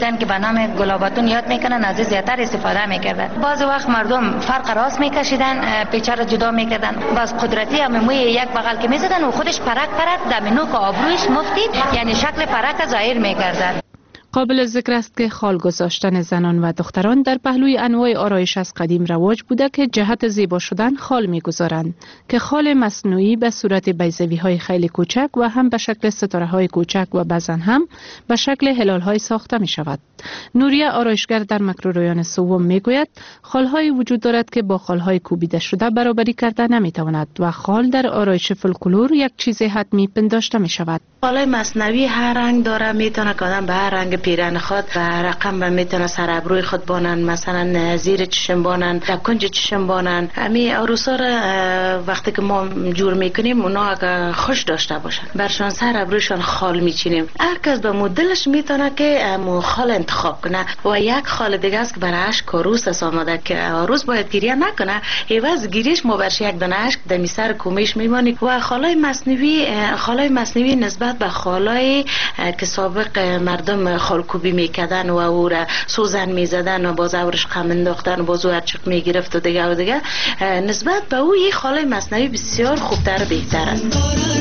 میگن که به نام گلاباتون یاد میکنن، از زیادتر استفاده میکردن. بعض وقت مردم فرق راست میکشیدن، پیچه را جدا میکردن، باز قدرتی هم موی یک بغل که میزدن و خودش پرک در نوک آبرویش مفتید، یعنی شکل پرک ظاهر میکردن. قابل ذکر است که خال گذاشتن زنان و دختران در پهلوی انواع آرایش از قدیم رواج بوده که جهت زیبا شدن خال میگذارند که خال مصنوعی به صورت بیضوی های خیلی کوچک و هم به شکل ستاره های کوچک و بعضا هم به شکل هلال های ساخته می شود. نوریه آرایشگر در مکروریان سوم می گوید خال های وجود دارد که با خال های کوبیده شده برابری کرده نمی تواند و خال در آرایش فولکلور یک چیز حتمی پنداشته می شود. خالای مصنوعی هر رنگ داره، میتونه که آدم به هر رنگ پیرن خود و رقم به میتونه سر ابروی خود بانن، مثلا زیر چشم بانن، در کنج چشم بانن. همین عروسا را وقتی که ما جور میکنیم اونا اگه خوش داشته باشن برشان سر ابرویشان خال میچینیم. هر کس به مدلش میتونه که خال انتخاب کنه و یک خال دیگه است که برای اشک عروس است آماده که عروس باید گریه نکنه، عوض گریش ما برش یک دانه اشک در سر کومیش میمانی. و خالای مصنوعی نسبت به خالای که سابق مردم خالکوبی میکردن و او را سوزن میزدن و باز اورش خم انداختن و باز او هرچق میگرفت و دیگه نسبت به او این خالای مصنوعی بسیار خوبتر و بهتر است.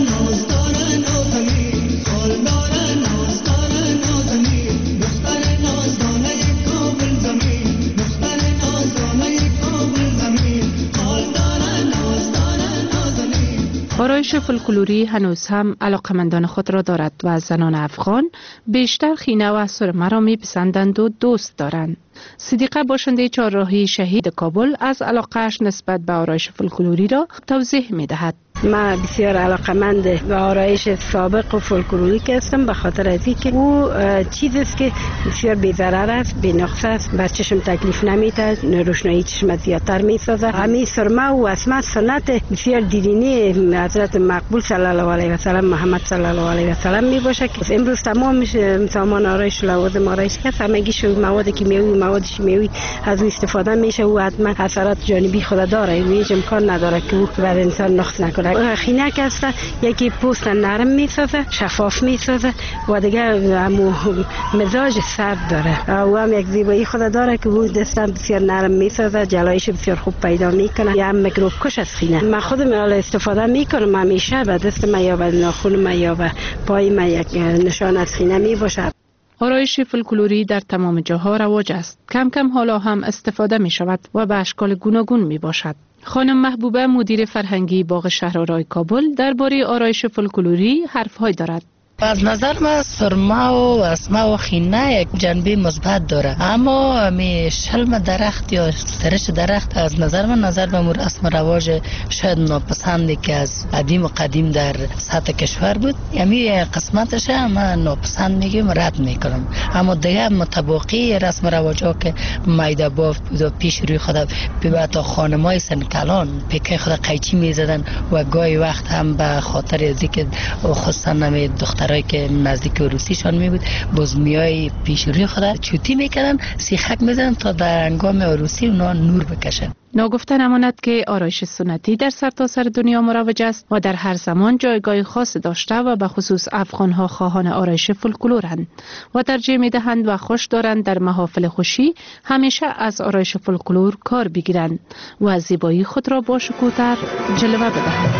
آرایش فولکلوری هنوز هم علاقمندان خود را دارد و زنان افغان بیشتر خینه و سرمه را میپسندند و دوست دارند. صدیقه باشنده چهارراهی شهید کابل از علاقه‌اش نسبت به آرایش فولکلوری را توضیح می‌دهد. من بسیار علاقمند به آرایش سابق و فولکلوری هستم به خاطر از اینکه او چیزی است که بسیار بی‌ضرر است، بی‌نقص است، بر چشم تکلیف نمیده، روشنایی چشم زیادتر می‌سازد. همین سرمه و اسمه سنت بسیار دیرینی حضرت مقبول صلی الله علیه و سلم محمد صلی الله علیه و سلم میباشه که امروز تمام سامان آرایش لوازم آرایش که همگیش مواد کیمیایی مواد شیمیایی از او استفاده میشه و حتما اثرات جانبی خود داره، هیچ امکان نداره که او بر انسان نقص نکنه. خینک است، یکی پوست نرم میسازه، شفاف میسازه و دیگه همو مزاج سرد داره و هم یک زیبایی خود داره که او دستم بسیار نرم میسازه، جلایش بسیار خوب پیدا میکنه، یا هم میکروب کش از خینه. من خودم استفاده میکنم، همیشه به دست من یا به ناخن من یا به پای من یک نشان از خینه میباشه. آرایش فولکلوری در تمام جاها رواج است. کم کم حالا هم استفاده می شود و به اشکال گوناگون می باشد. خانم محبوبه مدیر فرهنگی باغ شهرآرای کابل درباره آرایش فولکلوری حرف‌های دارد. از نظر من سرمه و اسمه و خینه یک جنبه مثبت داره، اما می شلم درخت یا سرش درخت از نظر من نظر به رسم رواج شاید ناپسندی که از قدیم و قدیم در سطح کشور بود، یعنی قسمتش من ناپسند میگم، رد میکنم. اما دیگه متباقی رسم رواج ها که میده بافت بود و پیش روی خود به تا خانمای سنکلان پیکه خود قیچی میزدن و گاهی وقت هم به خاطر از اینکه خواستن نمی دخترایی که نزدیک روسیشان می بود بزمیای پیش روی خود چوتی میکردن، سیخک میزدن تا در انگام عروسی اونا نور بکشن. ناگفته نماند که آرایش سنتی در سرتاسر دنیا مروج است و در هر زمان جایگاه خاص داشته و به خصوص افغان‌ها خواهان آرایش فولکلورند و ترجیح می‌دهند و خوش دارند در محافل خوشی همیشه از آرایش فولکلور کار بگیرند و از زیبایی خود را با شکوه‌تر جلوه بدهند.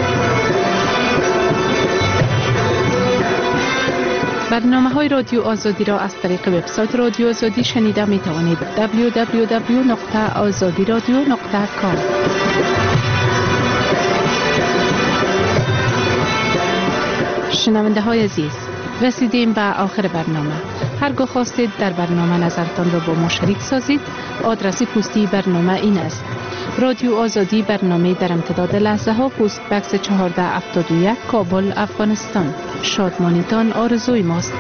برنامه‌های رادیو آزادی را از طریق وبسایت رادیو آزادی شنیده می توانید. www.azadiradio.com. شنونده های عزیز، رسیدیم به آخر برنامه. هرگاه خواستید در برنامه نظرتان را با ما شریک سازید، آدرس پستی برنامه این است: رادیو آزادی، برنامه در امتداد لحظه ها، پست بکس 1471 کابل، افغانستان. شادمانیتان آرزوی ماست.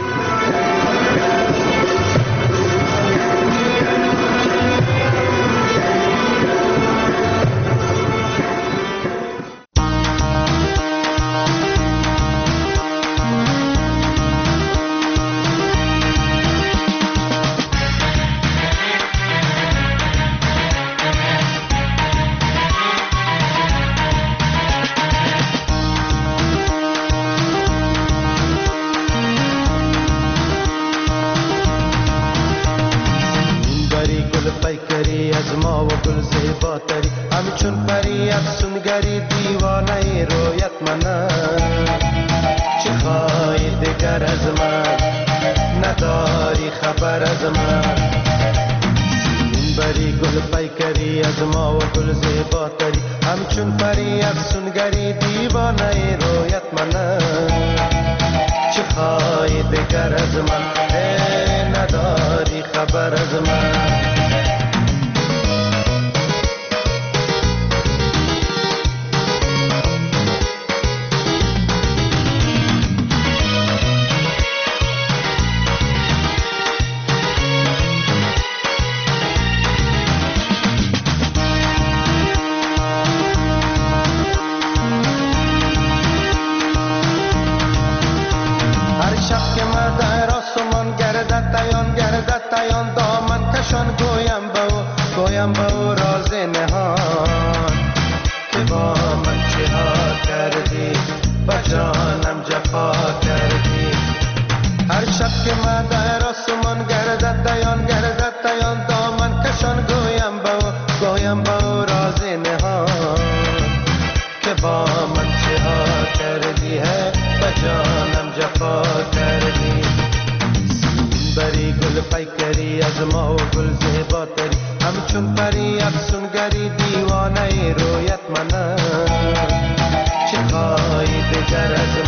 پیکری از ما و گل زیباتری همچون پری افسونگری دیوانه رویت منم چه خواهی دگر از من نداری خبر از من بری گل پیکری از ما و گل زیباتری همچون پری افسونگری دیوانه رویت منم چه خواهی دگر از من نداری خبر از من گویم با او راز نهان که با من چه ها کردی با جانم جفا کردی هر شب که من در آسمان گردد دیان دامن کشان گویم با او راز نهان که با من چه ها کردی با جانم جفا کردی بری گل پیکری از ما و گل زیباتری همچون پری افسونگری دیوانه رویت منم چه خواهی دگر از